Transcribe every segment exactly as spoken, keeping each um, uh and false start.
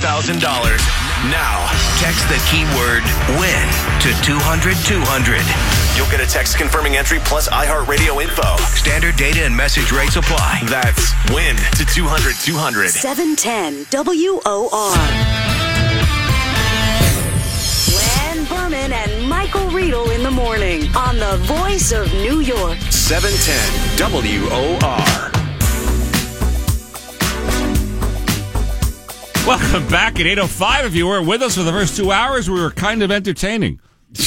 thousand dollars. Now, text the keyword WIN to two hundred two hundred. You'll get a text confirming entry plus iHeartRadio info. Standard data and message rates apply. That's WIN to two hundred two hundred. seven ten W O R. Glenn Berman and Michael Riedel in the morning on the Voice of New York. seven ten W O R. Welcome back at eight oh five. If you were with us for the first two hours, we were kind of entertaining.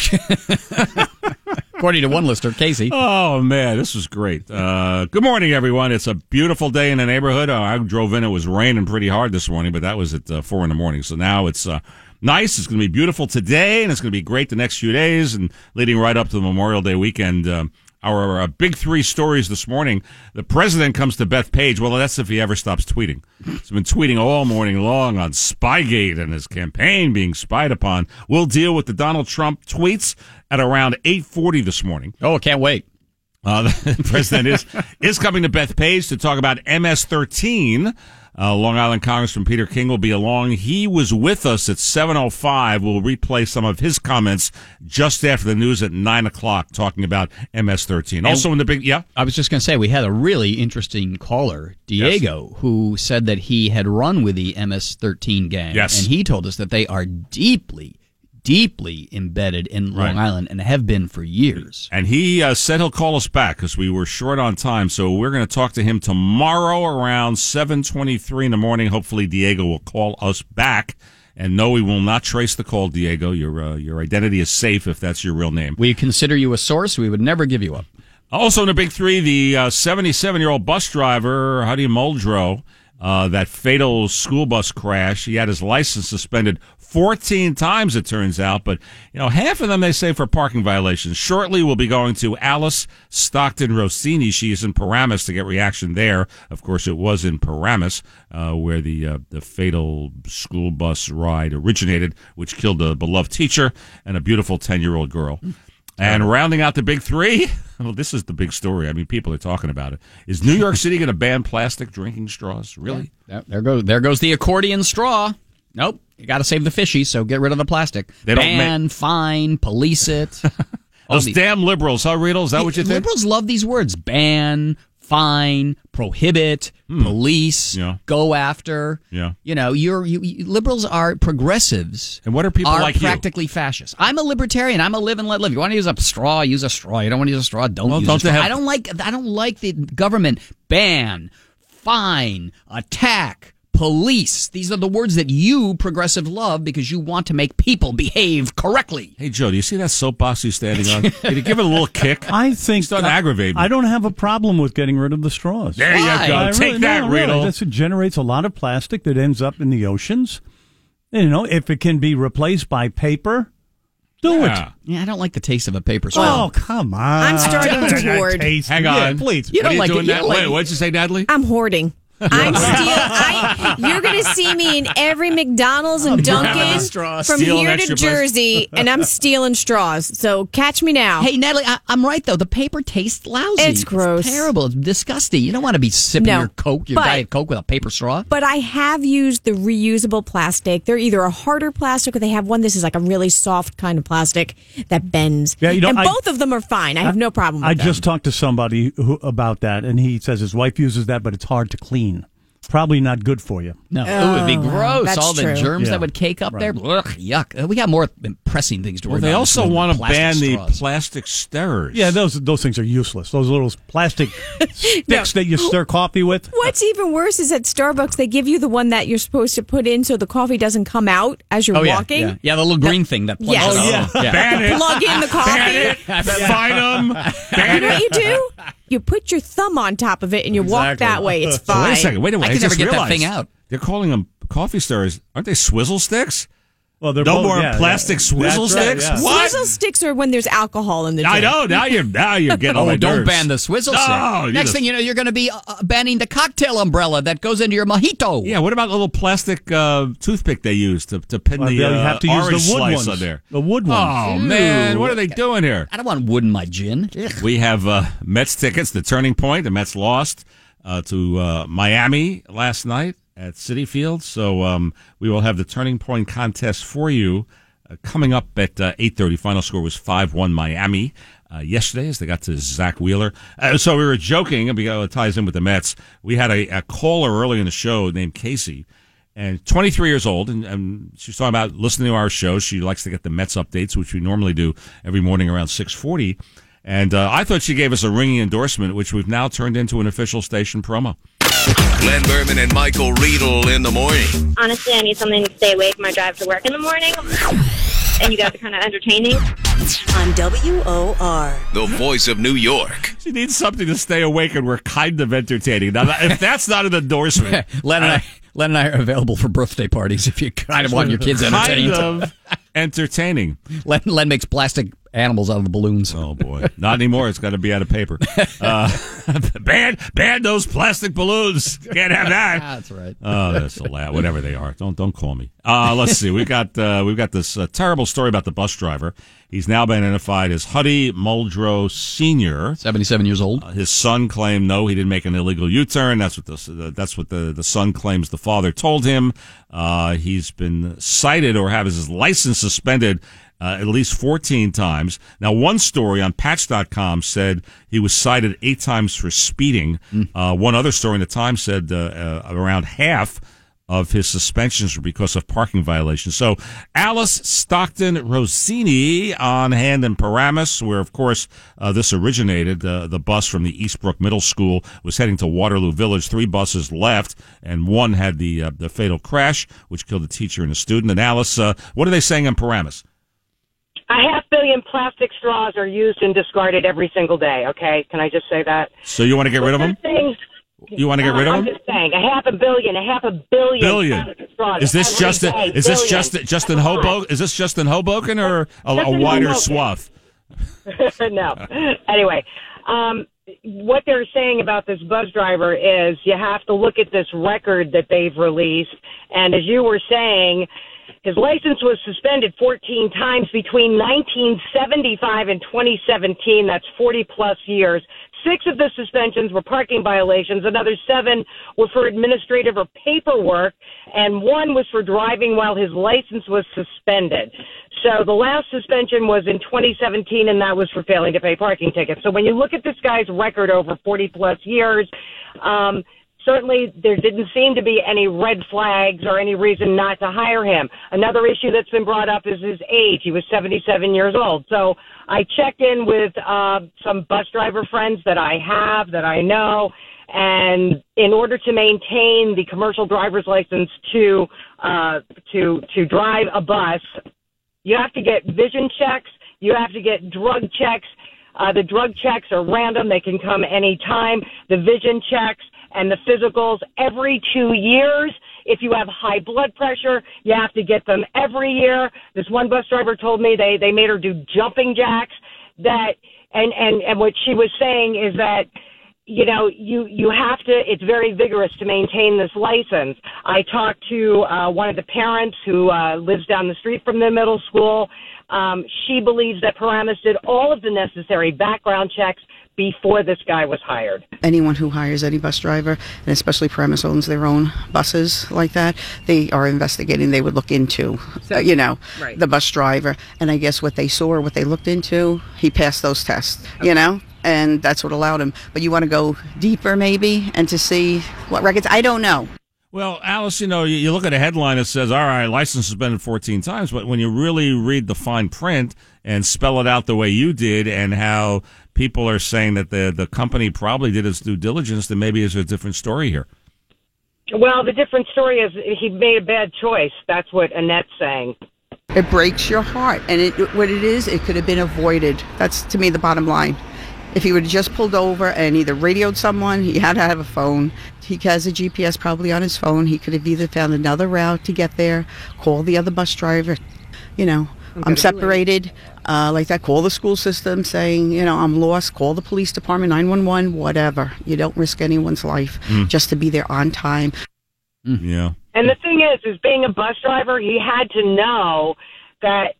According to one listener, Casey. Oh, man, this was great. Uh, good morning, everyone. It's a beautiful day in the neighborhood. Uh, I drove in. It was raining pretty hard this morning, but that was at uh, four in the morning. So now it's uh, nice. It's going to be beautiful today, and it's going to be great the next few days, and leading right up to the Memorial Day weekend. Um, Our uh, big three stories this morning. The president comes to Bethpage. Well, that's if he ever stops tweeting. He's been tweeting all morning long on Spygate and his campaign being spied upon. We'll deal with the Donald Trump tweets at around eight forty this morning. Oh, can't wait. Uh, the president is, is coming to Bethpage to talk about M S thirteen. Uh, Long Island Congressman Peter King will be along. He was with us at seven oh five. We'll replay some of his comments just after the news at nine o'clock talking about M S thirteen. Also and in the big, yeah? I was just going to say, we had a really interesting caller, Diego, yes, who said that he had run with the M S thirteen gang. Yes. And he told us that they are deeply, deeply embedded in Long Right. Island and have been for years. And he uh, said he'll call us back because we were short on time. So we're going to talk to him tomorrow around seven twenty-three in the morning. Hopefully Diego will call us back. And no, we will not trace the call, Diego. Your uh, your identity is safe if that's your real name. We consider you a source. We would never give you up. Also in the big three, the uh, seventy-seven-year-old bus driver, Huddy Muldrow, uh, that fatal school bus crash, he had his license suspended fourteen times, it turns out, but you know, half of them they say for parking violations. Shortly, we'll be going to Alice Stockton Rossini. She is in Paramus to get reaction there. Of course, it was in Paramus uh, where the uh, the fatal school bus ride originated, which killed a beloved teacher and a beautiful ten-year-old girl. And rounding out the big three, well, this is the big story. I mean, people are talking about it. Is New York City going to ban plastic drinking straws? Really? Yeah. There goes there goes the accordion straw. Nope. You got to save the fishies, so get rid of the plastic. They don't ban, make- fine, police it. Those these- damn liberals, huh, Riedel? Is that what you think? Liberals love these words. Ban, fine, prohibit, Hmm. police, Yeah. go after. Yeah. You know, you're you, you, liberals are progressives. And what are people are like you? practically fascists. I'm a libertarian. I'm a live and let live. You want to use a straw, use a straw. You don't want to use a straw, don't Well, use don't a straw. they have- I don't like I don't like the government. Ban, fine, attack, police. These are the words that you, progressive, love because you want to make people behave correctly. Hey, Joe, do you see that soapbox he's standing on? Did you give it a little kick? I think It's not aggravating. I don't have a problem with getting rid of the straws. There Why? you go. I Take really- that, no, really. Riedel. This generates a lot of plastic that ends up in the oceans. You know, if it can be replaced by paper, do Yeah. it. Yeah, I don't like the taste of a paper straw. Oh, come on. I'm starting to hoard. Hang Yeah, on. please. You don't What are like doing it. You now? don't like Wait, it. what'd you say, Natalie? I'm hoarding. I'm steal. I, you're going to see me in every McDonald's and grabbing the Dunkin' straws. from Stealing here extra to Jersey, and I'm stealing straws. So catch me now. Hey, Natalie, I, I'm right, though. The paper tastes lousy. It's gross. terrible. It's disgusting. You don't want to be sipping No, your Coke, your but- Diet Coke with a paper straw. But I have used the reusable plastic. They're either a harder plastic or they have one. This is like a really soft kind of plastic that bends. Yeah, you know, and I- both of them are fine. I have no problem with I them. just talked to somebody who, about that, and he says his wife uses that, but it's hard to clean. Probably not good for you. No, it would be gross. that's All the true. germs Yeah. that would cake up there. Ugh, yuck. Uh, We got more pressing things to worry Well, they about also than want to plastic ban the straws. plastic stirrers. Yeah, those those things are useless. Those little plastic sticks that you stir coffee with. What's even worse is at Starbucks, they give you the one that you're supposed to put in so the coffee doesn't come out as you're Oh, yeah, walking. yeah. Yeah, the little green thing that plugs Yes. it Oh, up. yeah. Ban it. Plug in the coffee. Ban it. Fight them. You Ban know what it. you do? You put your thumb on top of it and you walk Exactly. that way. It's So fine. wait a second. Wait a I minute. could just never get that realized thing out. They're calling them coffee stirrers. Aren't they swizzle sticks? Well, they're No both- more yeah, plastic yeah. swizzle That's right, sticks? yeah. What? Swizzle sticks are when there's alcohol in the drink. I know. Now you're now you're getting on Oh, my don't nerves. ban the swizzle No, stick. you Next just- thing you know, you're going to be uh, uh, banning the cocktail umbrella that goes into your mojito. Yeah. What about the little plastic uh, toothpick they use to to pin Well, the they'll uh, have to use orange the wood slice ones. on there? The wood ones. Oh Ew. man, what are they doing here? I don't want wood in my gin. Ugh. We have uh, Mets tickets. The Turning Point. The Mets lost uh, to uh, Miami last night. at Citi Field. So um, we will have the Turning Point contest for you uh, coming up at uh, eight thirty. Final score was five one Miami uh, yesterday as they got to Zach Wheeler. Uh, so we were joking, because it ties in with the Mets. We had a, a caller early in the show named Casey, and twenty-three years old, and, and she's talking about listening to our show. She likes to get the Mets updates, which we normally do every morning around six forty. And uh, I thought she gave us a ringing endorsement, which we've now turned into an official station promo. Glenn Berman and Michael Riedel in the morning. Honestly, I need something to stay awake my drive to work in the morning. And you guys are kind of entertaining. On W O R. The voice of New York. She needs something to stay awake, and we're kind of entertaining. Now, if that's not an endorsement. Len and I, Len and I are available for birthday parties if you kind of want your kids entertained. Kind of entertaining. Len, Len makes plastic animals out of the balloons. Oh, boy. Not anymore. It's got to be out of paper. Uh, ban, ban those plastic balloons. Can't have that. That's right. Oh, that's a laugh. Whatever they are. Don't don't call me. Uh, let's see. We got uh, we've got this uh, terrible story about the bus driver. He's now been identified as Huddy Muldrow Senior seventy-seven years old. Uh, his son claimed no, he didn't make an illegal U-turn. That's what the that's what the, the son claims the father told him. Uh, he's been cited or have his license suspended uh, at least fourteen times. Now, one story on Patch dot com said he was cited eight times for speeding. Mm. Uh, one other story in the Times said uh, uh, around half of his suspensions were because of parking violations. So Alice Stockton Rossini on hand in Paramus, where, of course, uh, this originated. Uh, the bus from the Eastbrook Middle School was heading to Waterloo Village. Three buses left, and one had the uh, the fatal crash, which killed a teacher and a student. And Alice, uh, what are they saying in Paramus? A half billion plastic straws are used and discarded every single day, okay? Can I just say that? So you want to get rid of them? Things, You want to get rid of I'm them? just saying, a half a billion, a half a billion. Billion. Straws Is this every just day, a, is this billion. just just in Hoboken? Is this just in Hoboken or a, Just a in wider Hoboken. swath? No. Anyway, um, what they're saying about this bus driver is you have to look at this record that they've released, and as you were saying, his license was suspended fourteen times between nineteen seventy-five and twenty seventeen. That's forty plus years. Six of the suspensions were parking violations. Another seven were for administrative or paperwork, and one was for driving while his license was suspended. So the last suspension was in twenty seventeen, and that was for failing to pay parking tickets. So when you look at this guy's record over forty plus years, um, certainly there didn't seem to be any red flags or any reason not to hire him. Another issue that's been brought up is his age. He was seventy-seven years old. So I checked in with uh, some bus driver friends that I have, that I know, and in order to maintain the commercial driver's license to uh, to to drive a bus, you have to get vision checks, you have to get drug checks. Uh, the drug checks are random. They can come any time. The vision checks and the physicals every two years. If you have high blood pressure, you have to get them every year. This one bus driver told me they, they made her do jumping jacks. That and, and, and what she was saying is that, you know, you, you have to, it's very vigorous to maintain this license. I talked to uh, one of the parents who uh, lives down the street from the middle school. Um, she believes that Paramus did all of the necessary background checks before this guy was hired. Anyone who hires any bus driver, and especially Paramus owns their own buses like that, they are investigating. They would look into, uh, you know, Right. the bus driver. And I guess what they saw or what they looked into, he passed those tests, you know, and that's what allowed him. But you want to go deeper maybe and to see what records, I don't know. Well, Alice, you know, you, you look at a headline that says, all right, license suspended fourteen times, but when you really read the fine print and spell it out the way you did and how people are saying that the, the company probably did its due diligence, then maybe there's a different story here. Well, the different story is he made a bad choice. That's what Annette's saying. It breaks your heart. And it, what it is, it could have been avoided. That's, to me, the bottom line. If he would have just pulled over and either radioed someone, he had to have a phone. He has a G P S probably on his phone. He could have either found another route to get there, call the other bus driver. You know, I'm separated, uh, like that. Call the school system saying, you know, I'm lost. Call the police department, nine one one, whatever. You don't risk anyone's life Mm. just to be there on time. Yeah. And the thing is, is being a bus driver, he had to know that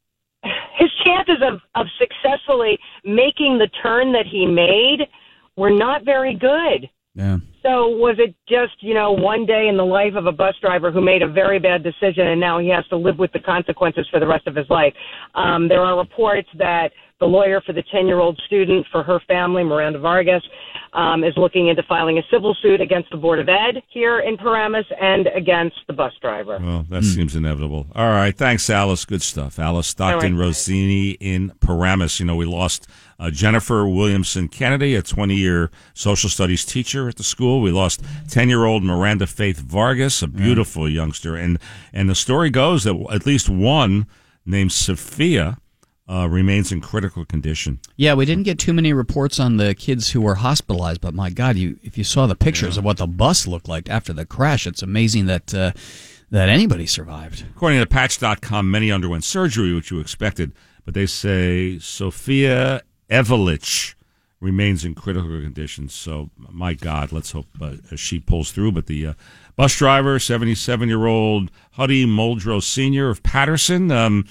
his chances of, of successfully making the turn that he made were not very good. Yeah. So was it just, you know, one day in the life of a bus driver who made a very bad decision and now he has to live with the consequences for the rest of his life? Um, there are reports that the lawyer for the ten-year-old student for her family, Miranda Vargas, um, is looking into filing a civil suit against the Board of Ed here in Paramus and against the bus driver. Well, that mm. seems inevitable. All right. Thanks, Alice. Good stuff. Alice Stockton right. Rossini in Paramus. You know, we lost uh, Jennifer Williamson Kennedy, a twenty-year social studies teacher at the school. We lost ten-year-old Miranda Faith Vargas, a beautiful yeah. youngster. And, and the story goes that at least one named Sophia Uh, remains in critical condition. Yeah, we didn't get too many reports on the kids who were hospitalized, but my God, you if you saw the pictures yeah. of what the bus looked like after the crash, it's amazing that uh, that anybody survived. According to Patch dot com, many underwent surgery, which you expected, but they say Sophia Evelich remains in critical condition. So, my God, let's hope uh, she pulls through. But the uh, bus driver, seventy-seven-year-old Huddy Muldrow Senior of Patterson, um,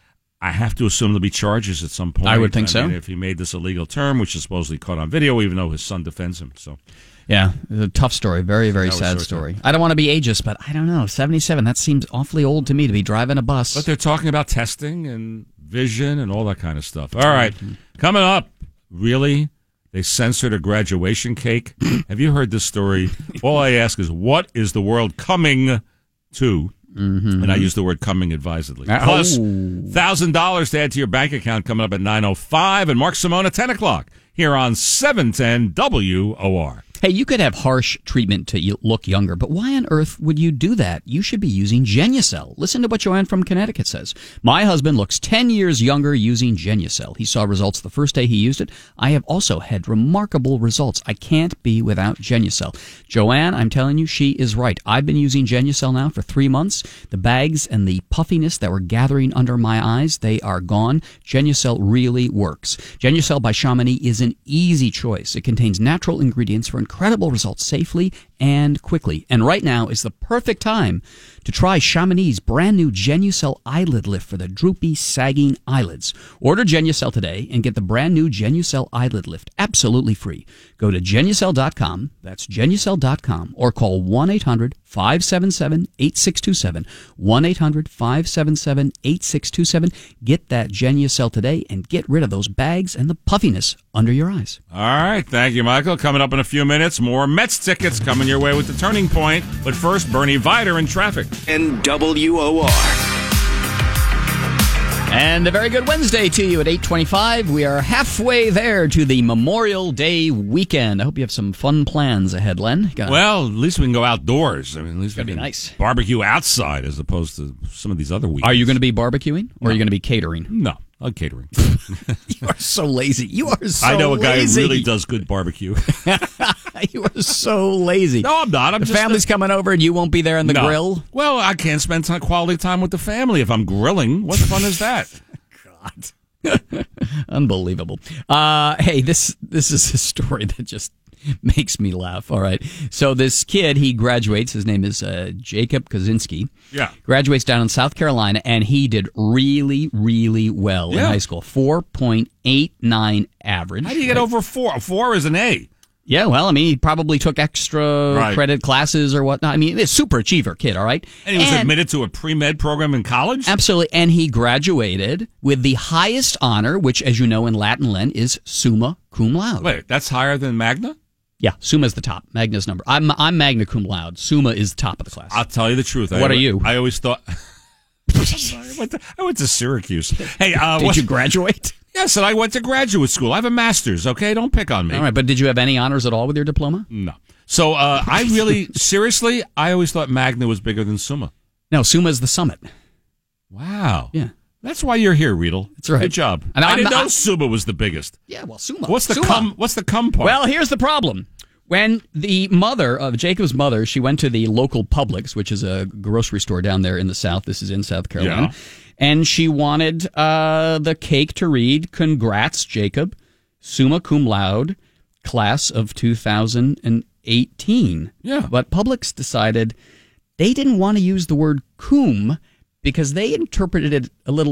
I have to assume there'll be charges at some point. I would think I so. Mean, if he made this a legal term, which is supposedly caught on video, even though his son defends him. So, yeah, it's a tough story. Very, very sad story. I don't want to be ageist, but I don't know. seventy-seven, that seems awfully old to me to be driving a bus. But they're talking about testing and vision and all that kind of stuff. All right, mm-hmm. Coming up, really? They censored a graduation cake? Have you heard this story? All I ask is, what is the world coming to? Mm-hmm. And I use the word coming advisedly. Oh. Plus, one thousand dollars to add to your bank account coming up at nine oh five, and Mark Simone at ten o'clock here on seven ten W O R. Hey, you could have harsh treatment to look younger, but why on earth would you do that? You should be using Genucel. Listen to what Joanne from Connecticut says. My husband looks ten years younger using Genucel. He saw results the first day he used it. I have also had remarkable results. I can't be without Genucel. Joanne, I'm telling you, she is right. I've been using Genucel now for three months. The bags and the puffiness that were gathering under my eyes, they are gone. Genucel really works. Genucel by Chamonix is an easy choice. It contains natural ingredients for incredible results safely and quickly. And right now is the perfect time to try Chamonix's brand new Genucel eyelid lift for the droopy, sagging eyelids. Order Genucel today and get the brand new Genucel eyelid lift absolutely free. Go to Genucel dot com, that's Genucel dot com, or call one eight hundred five seven seven eight six two seven, one eight hundred five seven seven eight six two seven. Get that Genucel today and get rid of those bags and the puffiness under your eyes. All right, thank you, Michael. Coming up in a few minutes, more Mets tickets coming your way with the Turning Point. But first, Bernie Vider in traffic. And W O R. And a very good Wednesday to you at eight twenty-five. We are halfway there to the Memorial Day weekend. I hope you have some fun plans ahead, Len. Got well, at least we can go outdoors. I mean, at least we be can nice. barbecue outside as opposed to some of these other weekends. Are you going to be barbecuing or no. are you going to be catering? No, I'm catering. You are so lazy. You are so lazy. I know a guy lazy. who really does good barbecue. You are so lazy. No, I'm not. I'm the just family's a... coming over and you won't be there in the no. grill? Well, I can't spend time, quality time with the family if I'm grilling. What fun is that? God. Unbelievable. Uh, hey, this this is a story that just makes me laugh. All right. So this kid, he graduates. His name is uh, Jacob Kozinski. Yeah. Graduates down in South Carolina, and he did really, really well yeah. in high school. four point eight nine average. How do you get right? over four? Four is an A. Yeah, well, I mean, he probably took extra right. credit classes or whatnot. I mean, it's a super achiever kid, all right? And he was and, admitted to a pre-med program in college? Absolutely. And he graduated with the highest honor, which, as you know, in Latin, Len, is summa cum laude. Wait, that's higher than magna? Yeah, summa's the top. Magna's number. I'm I'm magna cum laude. Summa is the top of the class. I'll tell you the truth. What I, are you? I always thought... I, went to, I went to Syracuse. Hey, uh, Did what, you graduate? Yes, and I went to graduate school. I have a master's, okay? Don't pick on me. All right, but did you have any honors at all with your diploma? No. So uh, I really, seriously, I always thought Magna was bigger than Summa. No, Summa is the summit. Wow. Yeah. That's why you're here, Riedel. That's right. Good job. And I I'm didn't not, know Summa was the biggest. Yeah, well, Summa. What's the Summa. cum? What's the cum part? Well, here's the problem. When the mother of Jacob's mother, she went to the local Publix, which is a grocery store down there in the South. This is in South Carolina. Yeah. And she wanted uh, the cake to read, "Congrats, Jacob, summa cum laude, class of two thousand eighteen." Yeah. But Publix decided they didn't want to use the word cum because they interpreted it a little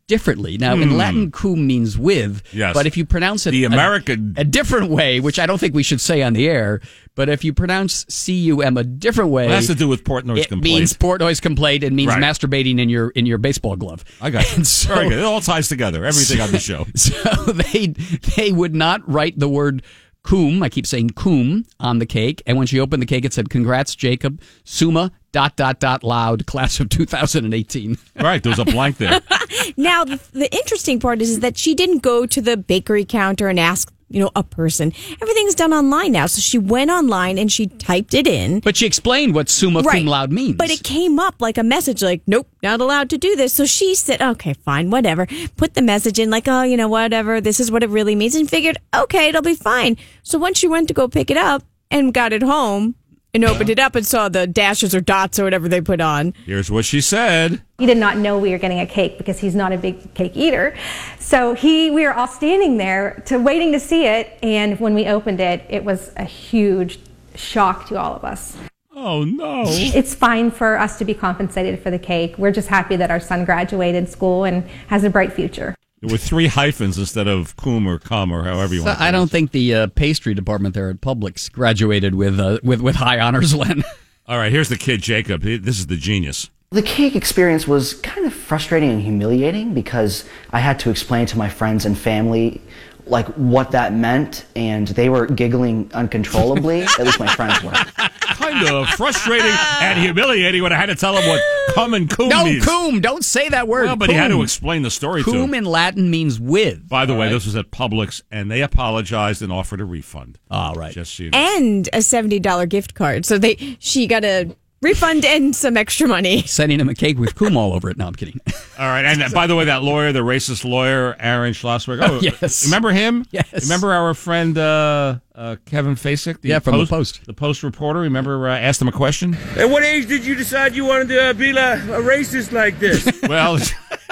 differently. Now, in Hmm. Latin, cum means with. Yes. But if you pronounce it The a- American- a, different way, which I don't think we should say on the air, but if you pronounce C U M a different way, It has to do with Portnoy's it complaint. means Portnoy's complaint. It means Right. masturbating in your in your baseball glove. I got you. And so- Very good. It all ties together. Everything on the show. So they they would not write the word cum, I keep saying cum, on the cake. And when she opened the cake, it said, "Congrats, Jacob, Summa, dot, dot, dot, loud, class of two thousand eighteen. Right, there was a blank there. Now, the, the interesting part is, is that she didn't go to the bakery counter and ask, you know, a person. Everything's done online now. So she went online and she typed it in. But she explained what summa Right. cum laude means. But it came up like a message like, nope, not allowed to do this. So she said, okay, fine, whatever. Put the message in like, oh, you know, whatever. This is what it really means. And figured, okay, it'll be fine. So once she went to go pick it up and got it home and opened it up and saw the dashes or dots or whatever they put on. Here's what she said. He did not know we were getting a cake because he's not a big cake eater. So he, we were all standing there to waiting to see it. And when we opened it, it was a huge shock to all of us. Oh, no. It's fine for us to be compensated for the cake. We're just happy that our son graduated school and has a bright future. There were three hyphens instead of cum or cum or however you So want to I don't think the uh, pastry department there at Publix graduated with uh, with with high honors, Len. All right, here's the kid, Jacob. He- This is the genius. The cake experience was kind of frustrating and humiliating because I had to explain to my friends and family like what that meant, and they were giggling uncontrollably. At least my friends were. Kind of frustrating and humiliating when I had to tell him what cum and cum No, means. cum. Don't say that word. Well, but he had to Cum. explain the story to Cum him. in Latin means with. By the All way, right. this was at Publix, and they apologized and offered a refund. All right. Just so you know. And a seventy dollars gift card. So they she got a refund and some extra money. Sending him a cake with cum all over it. No, I'm kidding. All right, and by the way, that lawyer, the racist lawyer, Aaron Schlossberg. Oh, Yes. Remember him? Yes. Remember our friend uh, uh, Kevin Fasek? Yeah, from the Post. The Post reporter. Remember, uh, asked him a question? At what age did you decide you wanted to uh, be like a racist like this? Well, this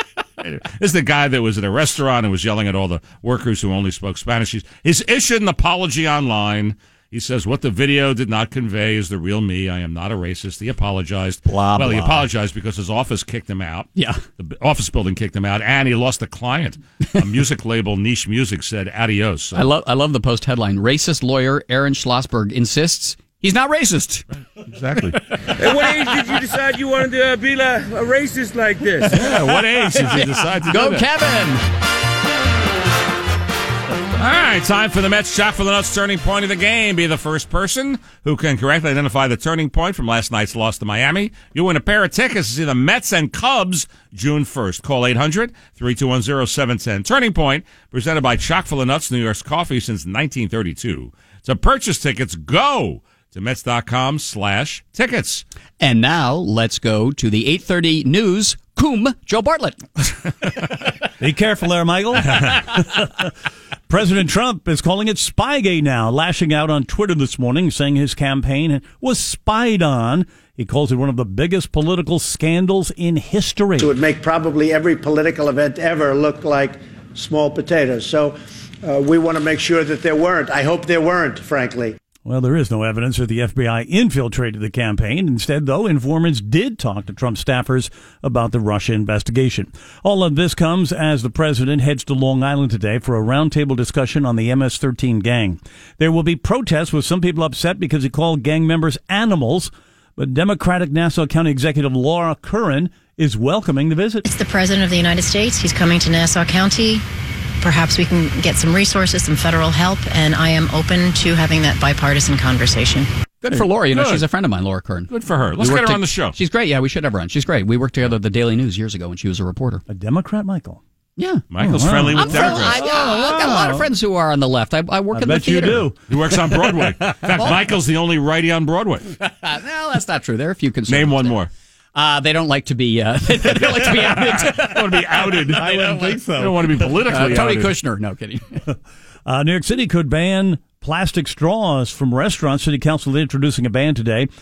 is the guy that was at a restaurant and was yelling at all the workers who only spoke Spanish. He's, he's issued an apology online. He says, what the video did not convey is the real me. I am not a racist. He apologized. Blah, well, he blah. apologized because his office kicked him out. Yeah. The b- office building kicked him out, and he lost a client. A music label, Niche Music, said adios. So, I love I love the Post headline. Racist lawyer Aaron Schlossberg insists he's not racist. exactly. At what age did you decide you wanted to uh, be like a racist like this? Yeah, what age did you decide to Go do that? Kevin! All right, time for the Mets Shot for the Nuts turning point of the game. Be the first person who can correctly identify the turning point from last night's loss to Miami. You'll win a pair of tickets to see the Mets and Cubs June first. Call eight hundred, three two one, zero seven one zero. Turning Point, presented by Chock full of Nuts, New York's coffee since nineteen thirty-two. To purchase tickets, go to Mets.com slash tickets. And now let's go to the eight thirty news. Cum, Joe Bartlett. Be careful there, Michael. President Trump is calling it Spygate now, lashing out on Twitter this morning, saying his campaign was spied on. He calls it one of the biggest political scandals in history. It would make probably every political event ever look like small potatoes. So uh, we want to make sure that there weren't. I hope there weren't, frankly. Well, there is no evidence that the F B I infiltrated the campaign. Instead, though, informants did talk to Trump staffers about the Russia investigation. All of this comes as the president heads to Long Island today for a roundtable discussion on the M S thirteen gang. There will be protests with some people upset because he called gang members animals, but Democratic Nassau County Executive Laura Curran is welcoming the visit. It's the President of the United States. He's coming to Nassau County. Perhaps we can get some resources, some federal help, and I am open to having that bipartisan conversation. Good for Laura. You know, Good. she's a friend of mine, Laura Kern. Good for her. Let's We get worked her on to- the show. She's great. Yeah, we should have her on. She's great. We worked together at the Daily News years ago when she was a reporter. A Democrat, Michael? Yeah. Michael's Oh, wow. friendly with I'm friendly. I, Democrats. yeah, I've got a lot of friends who are on the left. I, I work I in the bet you theater. do. He works on Broadway. In fact, Michael's the only righty on Broadway. no, that's not true. There are a few conservatives. Name one there. more. Uh, they don't like to be. Uh, they don't like to be outed. I want to be outed. I wouldn't think so. I don't want to be politically Uh, Tony outed. Kushner. No kidding. Uh, New York City could ban plastic straws from restaurants. City Council introducing a ban today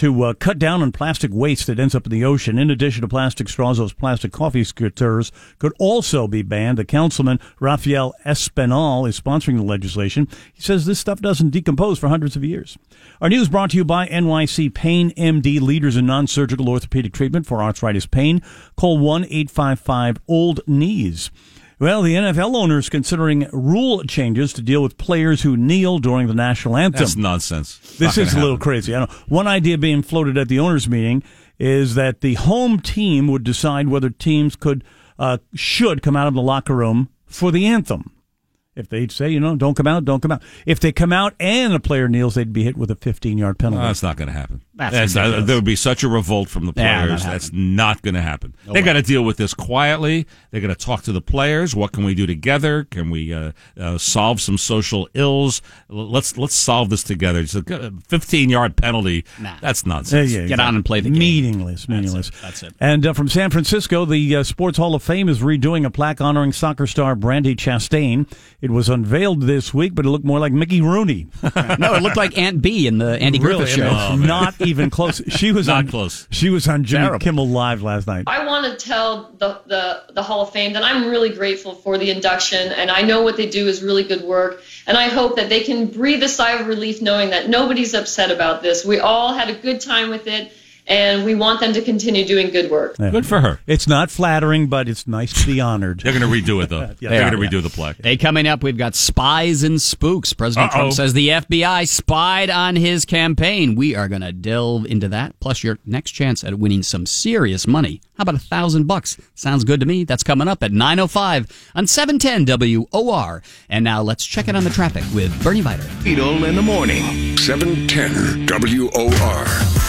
to uh, cut down on plastic waste that ends up in the ocean. In addition to plastic straws, those plastic coffee stirrers could also be banned. The councilman, Rafael Espinal, is sponsoring the legislation. He says this stuff doesn't decompose for hundreds of years. Our news brought to you by N Y C Pain M D, leaders in non-surgical orthopedic treatment for arthritis pain. Call one eight five five old knees. Well, the N F L owner is considering rule changes to deal with players who kneel during the national anthem. That's nonsense. This is a little crazy. I know. One idea being floated at the owners' meeting is that the home team would decide whether teams could uh, should come out of the locker room for the anthem. If they say, you know, don't come out, don't come out. If they come out and a player kneels, they'd be hit with a fifteen-yard penalty. No, that's not going to happen. That's That's not, there would be such a revolt from the Yeah, players. not That's not going to happen. No they way. got to deal with this quietly. They got to talk to the players. What can we do together? Can we uh, uh, solve some social ills? L- Let's let's solve this together. It's a fifteen-yard penalty. Nah. That's nonsense. Yeah, yeah, Get exactly. on and play the game. Meaningless, meaningless. That's it. And uh, from San Francisco, the uh, Sports Hall of Fame is redoing a plaque honoring soccer star Brandy Chastain. It was unveiled this week, but it looked more like Mickey Rooney. No, it looked like Aunt Bee in the Andy Really? Griffith show. I mean, not even close. She was Not on, close. She was on Jimmy Terrible. Kimmel Live last night. I want to tell the, the, the Hall of Fame that I'm really grateful for the induction, and I know what they do is really good work, and I hope that they can breathe a sigh of relief knowing that nobody's upset about this. We all had a good time with it, and we want them to continue doing good work. Yeah. Good for her. It's not flattering, but it's nice to be honored. They're going to redo it, though. Yeah. They're They going to are, redo the plaque. Hey, coming up, we've got spies and spooks. President Uh-oh. Trump says the F B I spied on his campaign. We are going to delve into that, plus your next chance at winning some serious money. How about a thousand bucks? Sounds good to me. That's coming up at nine oh five on seven ten W O R. And now let's check it on the traffic with Bernie Viter. Beetle in the morning. seven ten W O R.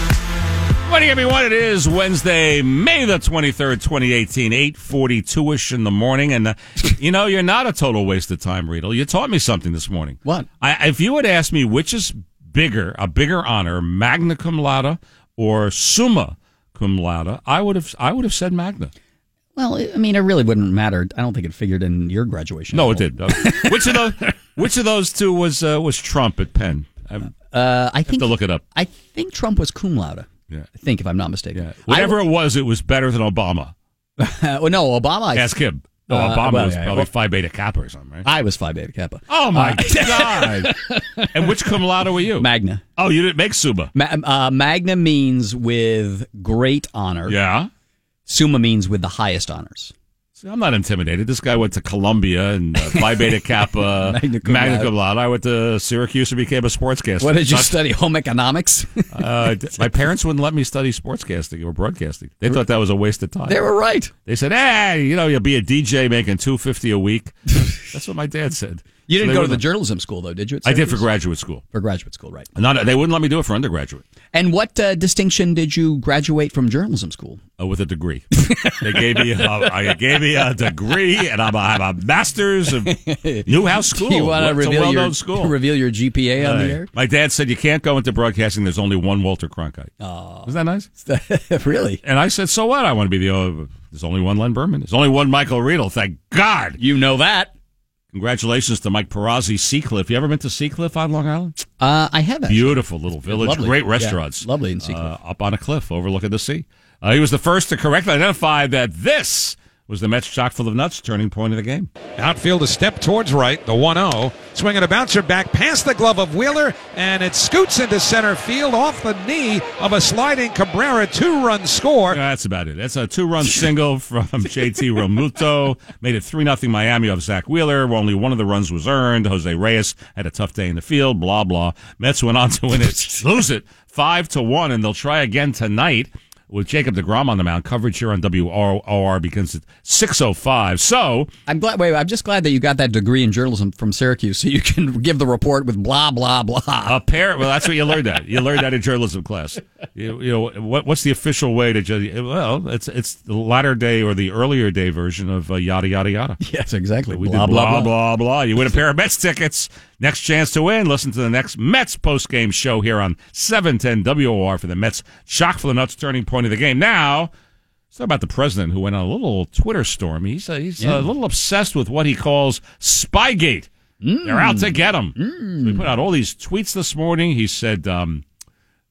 Morning, everyone. It is Wednesday, May the twenty-third, twenty eighteen, eight forty-two-ish in the morning. And, uh, you know, you're not a total waste of time, Riedel. You taught me something this morning. What? I, if you had asked me which is bigger, a bigger honor, magna cum laude or summa cum laude, I would have I would have said magna. Well, I mean, it really wouldn't matter. I don't think it figured in your graduation. No, it did. Uh, which of those which of those two was uh, was Trump at Penn? I Uh, I have think to look it up. I think Trump was cum laude. Yeah. I think, if I'm not mistaken. Yeah. Whatever it was, it was better than Obama. well, no, Obama. I, Ask him. No, Uh, Obama well, was yeah, probably well- Phi Beta Kappa or something, right? I was Phi Beta Kappa. Oh, my Uh, God. And which cum laude were you? Magna. Oh, you didn't make summa. Ma- uh, Magna means with great honor. Yeah. Summa means with the highest honors. See, I'm not intimidated. This guy went to Columbia and uh, Phi Beta Kappa, Magna cum Magna laude. cum laude. I went to Syracuse and became a sportscaster. What did you Not- study? Home economics? Uh, d- my parents wouldn't let me study sportscasting or broadcasting. They thought that was a waste of time. They were right. They said, "Hey, you know, you'll be a D J making two fifty a week." That's what my dad said. You So didn't they go to wouldn't- the journalism school, though, did you? at I did for Syracuse? graduate school. For graduate school, right. Not, they wouldn't let me do it for undergraduate. And what uh, distinction did you graduate from journalism school? Uh, with a degree. They gave me a, I gave me a degree, and I'm a, I have a master's of Newhouse School. You want to It's a reveal well-known your school. reveal your G P A on Uh, the air? My dad said you can't go into broadcasting. There's only one Walter Cronkite. Oh, Isn't that nice? really? And I said, so what? I want to be the. Uh, there's only one Len Berman. There's only one Michael Riedel. Thank God. You know that. Congratulations to Mike Perazzi, Seacliff. You ever been to Seacliff on Long Island? Uh, I have actually. Beautiful little village. Lovely. Great Yeah, restaurants. lovely in Seacliff. Uh, up on a cliff overlooking the sea. Uh, he was the first to correctly identify that this was the Mets' chock full of nuts turning point of the game. Outfield a step towards right, the one oh. Swinging a bouncer back past the glove of Wheeler, and it scoots into center field off the knee of a sliding Cabrera. Two-run score. Yeah, that's about it. That's a two-run single from J T Realmuto. Made it three nothing Miami off Zach Wheeler. Only one of the runs was earned. Jose Reyes had a tough day in the field, blah, blah. Mets went on to win it, lose it five to one, and they'll try again tonight with Jacob deGrom on the mound. Coverage here on W O R begins at six oh five. So I'm glad. Wait, I'm just glad that you got that degree in journalism from Syracuse, so you can give the report with blah blah blah. a pair. Well, that's what you learned that. You learned that in journalism class. You, you know what? What's the official way to judge? Well, it's it's the latter day or the earlier day version of uh, yada yada yada. Yes, exactly. We Blah, did blah, blah, blah. blah, blah. You win a pair of Mets tickets. Next chance to win. Listen to the next Mets post-game show here on seven ten W O R for the Mets chock full of nuts turning point of the game. Now, let's talk about the president who went on a little Twitter storm. He's, uh, he's Yeah. a little obsessed with what he calls Spygate. Mm. They're out to get him. Mm. So he put out all these tweets this morning. He said, um,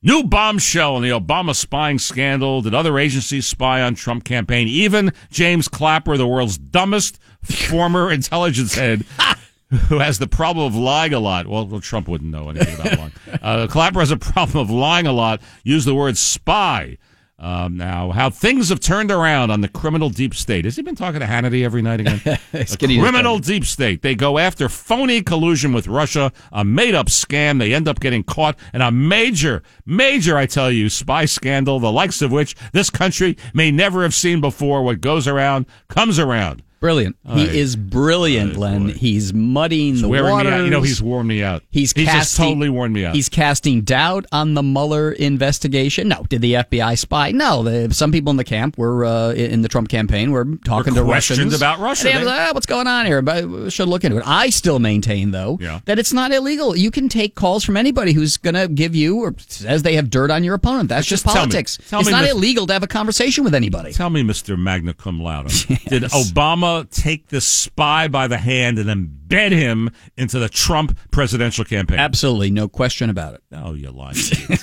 New bombshell in the Obama spying scandal. Did other agencies spy on Trump campaign? Even James Clapper, the world's dumbest former intelligence head, who has the problem of lying a lot. Well, well Trump wouldn't know anything about lying. Uh, Clapper has a problem of lying a lot. Used the word spy. Um, now, how things have turned around on the criminal deep state. Has he been talking to Hannity every night again? The criminal deep state. They go after phony collusion with Russia, a made-up scam. They end up getting caught in a major, major, I tell you, spy scandal, the likes of which this country may never have seen before. What goes around comes around. Brilliant. Aye. He is brilliant, Aye, Len. boy. He's muddying He's the wearing waters. me out. You know, he's worn me out. He's, he's casting, just totally worn me out. He's casting doubt on the Mueller investigation. No. Did the F B I spy? No. The, some people in the camp were, uh, in the Trump campaign, were talking Were to questioned Russians. about Russia. And they was, ah, what's going on here? But we should look into it. I still maintain, though, Yeah. that it's not illegal. You can take calls from anybody who's going to give you or says they have dirt on your opponent. That's just, Just tell me. politics. Tell it's me, not Mister illegal to have a conversation with anybody. Tell me, Mister Magna Cum Laude, did Obama take this spy by the hand and embed him into the Trump presidential campaign? Absolutely, no question about it. Oh, you're lying.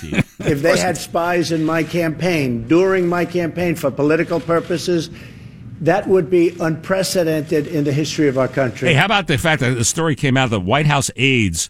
If they had spies in my campaign, during my campaign for political purposes, that would be unprecedented in the history of our country. Hey, how about the fact that the story came out that White House aides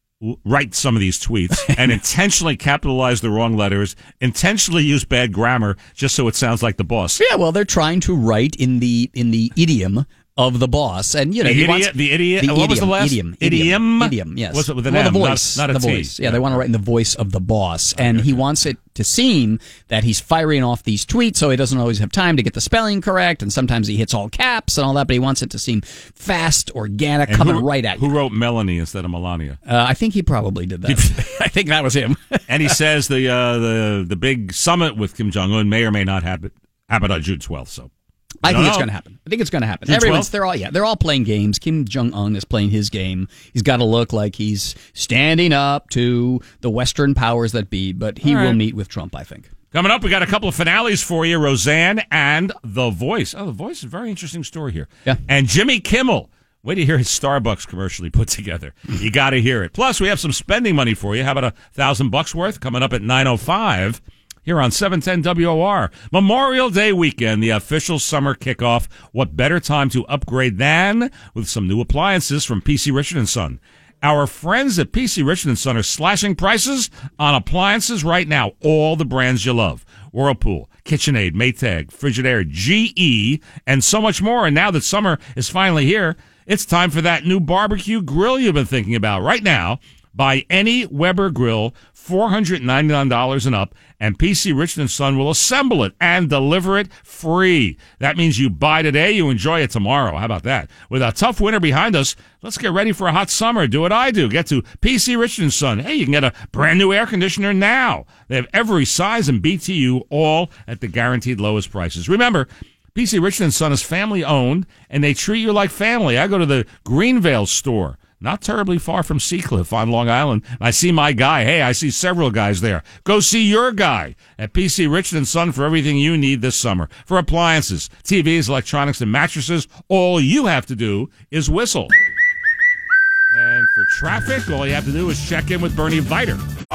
write some of these tweets and intentionally capitalize the wrong letters, intentionally use bad grammar just so it sounds like the boss? Yeah, well, they're trying to write in the in the idiom of the boss, and you know The he idiot- wants the idiot- The what idiom, was the last- idiom, idiom? idiom, yes. What's it with an well, M, the not- voice, not a the T. voice. Yeah, Yeah, they want to write in the voice of the boss, and he wants it to seem that he's firing off these tweets, so he doesn't always have time to get the spelling correct, and sometimes he hits all caps and all that, but he wants it to seem fast, organic, And coming who, right at you. Who wrote Melanie instead of Melania? Uh, I think he probably did that. I think that was him. And he says the uh, the the big summit with Kim Jong Un may or may not happen happen on June twelfth. So I think don't it's know. going to happen. I think it's going to happen. June Everyone's twelfth? they're all yeah they're all playing games. Kim Jong Un is playing his game. He's got to look like he's standing up to the Western powers that be. But he All right. will meet with Trump, I think. Coming up, we got a couple of finales for you. Roseanne and The Voice. Oh, The Voice is a very interesting story here. Yeah. And Jimmy Kimmel. Wait to hear his Starbucks commercial he put together. You got to hear it. Plus, we have some spending money for you. How about a thousand bucks worth coming up at nine oh five here on seven ten W O R. Memorial Day weekend, the official summer kickoff. What better time to upgrade than with some new appliances from P C Richard and Son? Our friends at P C Richard and Son are slashing prices on appliances right now. All the brands you love. Whirlpool, KitchenAid, Maytag, Frigidaire, G E, and so much more. And now that summer is finally here, it's time for that new barbecue grill you've been thinking about. Right now, buy any Weber grill, four hundred ninety-nine dollars and up, and P C Richard and Son will assemble it and deliver it free. That means you buy today, you enjoy it tomorrow. How about that? With a tough winter behind us, let's get ready for a hot summer. Do what I do. Get to P C Richard and Son. Hey, you can get a brand new air conditioner now. They have every size and B T U, all at the guaranteed lowest prices. Remember, P C Richard and Son is family owned, and they treat you like family. I go to the Greenvale store, not terribly far from Seacliff on Long Island. I see my guy. Hey, I see several guys there. Go see your guy at P C Richard and Son for everything you need this summer. For appliances, T Vs, electronics, and mattresses, all you have to do is whistle. And for traffic, all you have to do is check in with Bernie Viter.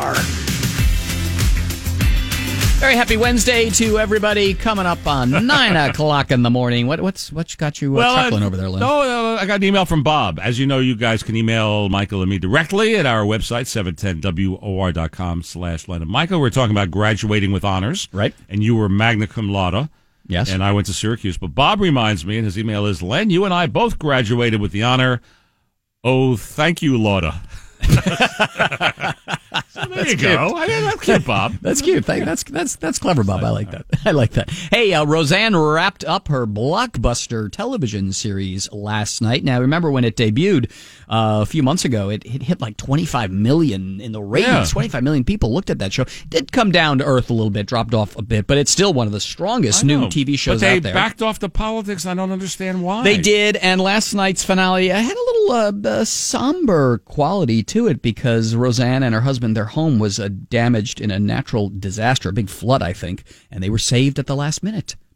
Very happy Wednesday to everybody. Coming up on nine o'clock in the morning. What what's what's got you uh, chuckling uh, over there, Lynn? No, uh, I got an email from Bob. As you know, you guys can email Michael and me directly at our website, seven ten W O R dot com slash Len and Michael. We're talking about graduating with honors. Right. And you were magna cum laude. Yes. And I went to Syracuse. But Bob reminds me, and his email is, Len, you and I both graduated with the honor. Oh, thank you, Lauda. So there That's you cute. go. I mean, that's cute, Bob. That's cute. Thank- That's that's that's clever, Bob. I like that. I like that. Hey, uh, Roseanne wrapped up her blockbuster television series last night. Now, remember when it debuted uh, a few months ago? It, it hit like twenty-five million in the ratings. Yeah. twenty-five million people looked at that show. It did come down to earth a little bit, dropped off a bit, but it's still one of the strongest I new know, T V shows but they out there. backed off the politics. I don't understand why. They did, and last night's finale uh, had a little uh, uh, somber quality to it because Roseanne and her husband, their home was uh, damaged in a natural disaster, a big flood, I think, and they were saved at the last minute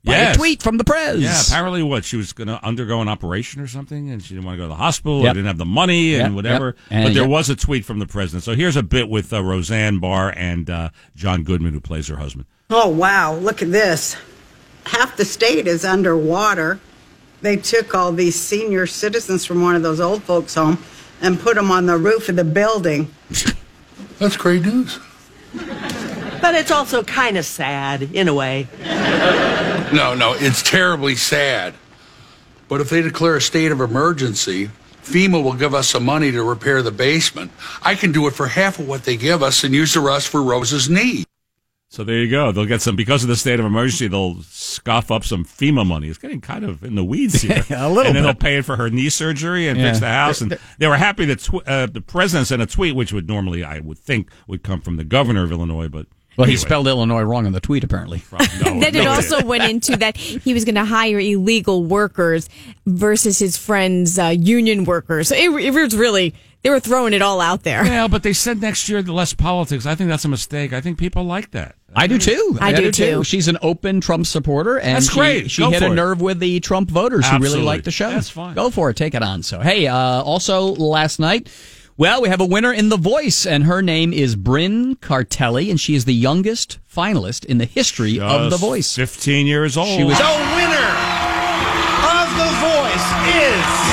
by Yes. a tweet from the prez. Yeah, apparently what? She was going to undergo an operation or something, and she didn't want to go to the hospital, Yep. or didn't have the money, and Yep, whatever. yep. And but there yep. was a tweet from the president. So here's a bit with uh, Roseanne Barr and uh, John Goodman, who plays her husband. Oh, wow. Look at this. Half the state is underwater. They took all these senior citizens from one of those old folks' home and put them on the roof of the building. That's great news. But it's also kind of sad, in a way. No, no, it's terribly sad. But if they declare a state of emergency, FEMA will give us some money to repair the basement. I can do it for half of what they give us and use the rest for Rose's knee. So there you go. They'll get some, because of the state of emergency, they'll scoff up some FEMA money. It's getting kind of in the weeds here. A little And then bit. they'll pay it for her knee surgery and Yeah. fix the house. And they were happy that tw- uh, the president sent a tweet, which would normally, I would think, would come from the governor of Illinois, but Well, he anyway. spelled Illinois wrong in the tweet, apparently. No, then no, it it also went into that he was going to hire illegal workers versus his friends' uh, union workers. It, it was really, they were throwing it all out there. Well, but they said next year less politics. I think that's a mistake. I think people like that. I do too. I do too. She's an open Trump supporter, and That's she, great. she Go hit for a it. nerve with the Trump voters who really Absolutely. like the show. That's fine. Go for it. Take it on. So, hey, uh, also last night, well, we have a winner in The Voice, and her name is Bryn Cartelli, and she is the youngest finalist in the history of The Just Voice. fifteen years old. She was. The winner of The Voice is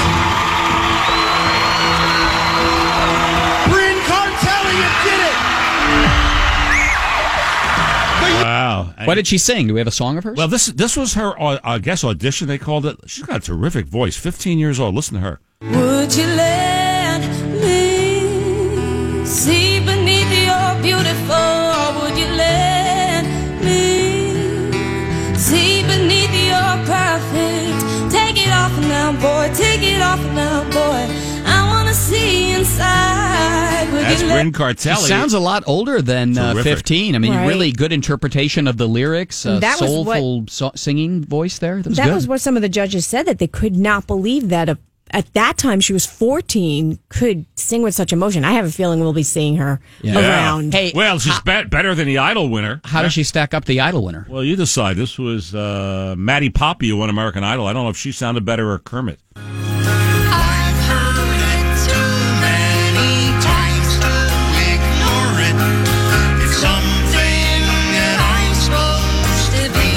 Bryn Cartelli. You did it! Wow. What did she sing? Do we have a song of hers? Well, this this was her, uh, I guess, audition, they called it. She's got a terrific voice. fifteen years old. Listen to her. Would you let me see beneath your beautiful? Or would you let me see beneath your perfect? Take it off now, boy. Take it off now, boy. I want to see inside. Would That's you let Bryn Cartelli. She sounds a lot older than uh, Terrific. fifteen. I mean, Right. really good interpretation of the lyrics, uh, That was soulful so- singing voice there. That was That good. was what some of the judges said, that they could not believe that a, at that time she was fourteen, could sing with such emotion. I have a feeling we'll be seeing her Yeah. around. Hey, Well, she's be- better than the Idol winner. how does she stack up the Idol winner? Well, you decide. This was uh, Maddie Poppy who won American Idol. I don't know if she sounded better or Kermit. I've heard it too many times to ignore it. It's something that I'm supposed to be.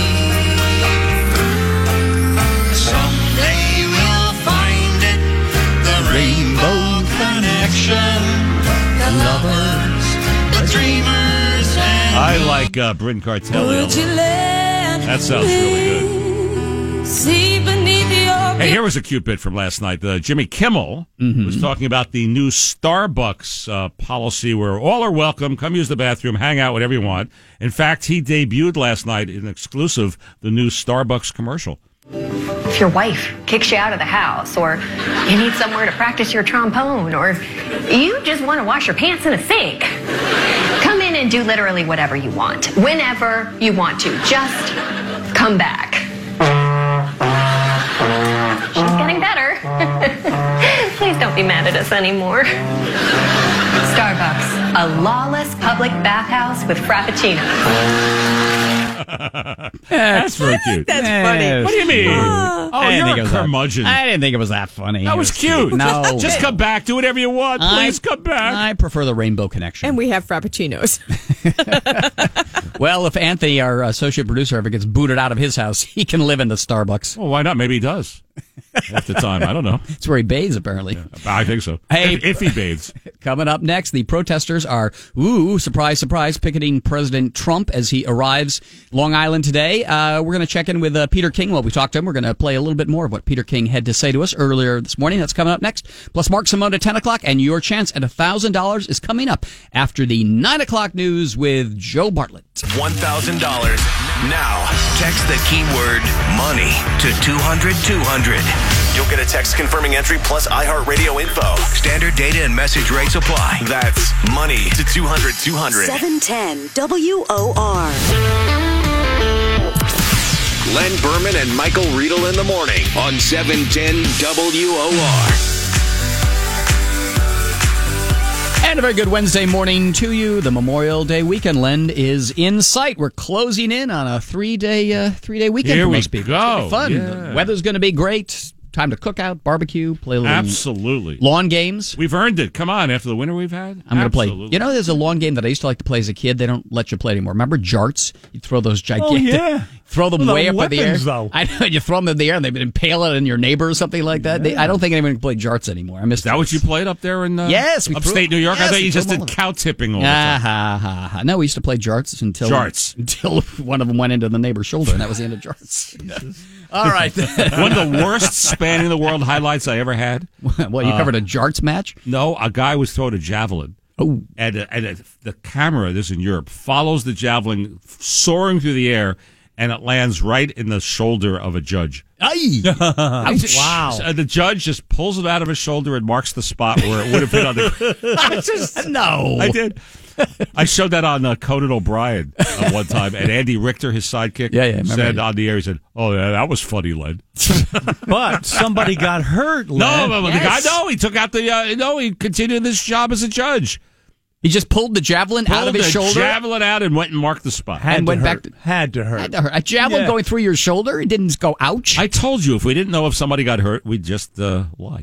Someday we'll find it, the rainbow connection. The lovers, the dreamers, and I like uh, Bryn Cartelli. would you let That sounds really good. me see beneath your Hey, here was a cute bit from last night. Uh, Jimmy Kimmel was talking about the new Starbucks uh, policy where all are welcome. Come use the bathroom, hang out, whatever you want. In fact, he debuted last night in exclusive the new Starbucks commercial. If your wife kicks you out of the house, or you need somewhere to practice your trombone, or you just want to wash your pants in a sink, come in and do literally whatever you want, whenever you want to. Just come back. She's getting better. Please don't be mad at us anymore. Starbucks, a lawless public bathhouse with frappuccinos. That's very cute. That's Eh, funny. What do you mean? I Oh, didn't you're think it a was that- curmudgeon. I didn't think it was that funny. That It was cute. No. Just come back. Do whatever you want. Please I- come back. I prefer the Rainbow Connection. And we have frappuccinos. Well, if Anthony, our associate producer, ever gets booted out of his house, he can live in the Starbucks. Well, why not? Maybe he does. Half the time. I don't know. It's where he bathes, apparently. I think so. Hey. if, if he bathes. Coming up next, the protesters are, ooh, surprise, surprise, picketing President Trump as he arrives Long Island today. Uh, we're going to check in with uh, Peter King while we talk to him. We're going to play a little bit more of what Peter King had to say to us earlier this morning. That's coming up next. Plus Mark Simone at ten o'clock, and your chance at one thousand dollars is coming up after the nine o'clock news with Joe Bartlett. one thousand dollars now. Text the keyword money to two hundred two hundred. You'll get a text confirming entry plus iHeartRadio info. Standard data and message rates apply. That's money to two hundred two hundred. seven ten W O R. Len Berman and Michael Riedel in the morning on seven ten W O R. And a very good Wednesday morning to you. The Memorial Day weekend, Len, is in sight. We're closing in on a three-day uh, three-day weekend Here for we most people. go. It's gonna be fun. Yeah. The weather's going to be great. Time to cook out, barbecue, play a little Absolutely. lawn games. We've earned it. Come on, after the winter we've had. I'm going to play. Absolutely. You know, there's a lawn game that I used to like to play as a kid. They don't let you play anymore. Remember jarts? You throw those gigantic, Oh, yeah. throw them Well, way the up in the air. weapons, though. I know, you throw them in the air and they would impale it on your neighbor or something like that. They, I don't think anyone can play jarts anymore. I missed Is that what you played up there in uh, Yes, we threw- upstate New York? I yes, thought we you threw just them did all- cow tipping all the Ah, time. ha, ha, ha. No, we used to play jarts until Jarts. until one of them went into the neighbor's shoulder, and that was the end of jarts. All right. One of the worst spanning the world highlights I ever had. Well, you Uh, covered a jarts match? No, a guy was throwing a javelin. Oh. And, uh, and uh, the camera, this is in Europe, follows the javelin soaring through the air, and it lands right in the shoulder of a judge. Aye. Ouch. Wow. Uh, the judge just pulls it out of his shoulder and marks the spot where it would have been on the. I just, no. I did. I showed that on uh, Conan O'Brien uh, one time, and Andy Richter, his sidekick, Yeah, yeah, remember said that. on the air, he said, "Oh, yeah, that was funny, Len." But somebody got hurt, Len. No, but Yes. the guy, no, he took out the. Uh, no, he continued this job as a judge. He just pulled the javelin out Pulled of his the shoulder javelin out and went and marked the spot. Had and to went hurt. back to- Had to hurt. Had to hurt. A javelin Yeah. going through your shoulder? It didn't go ouch? I told you if we didn't know if somebody got hurt, we'd just uh, lie.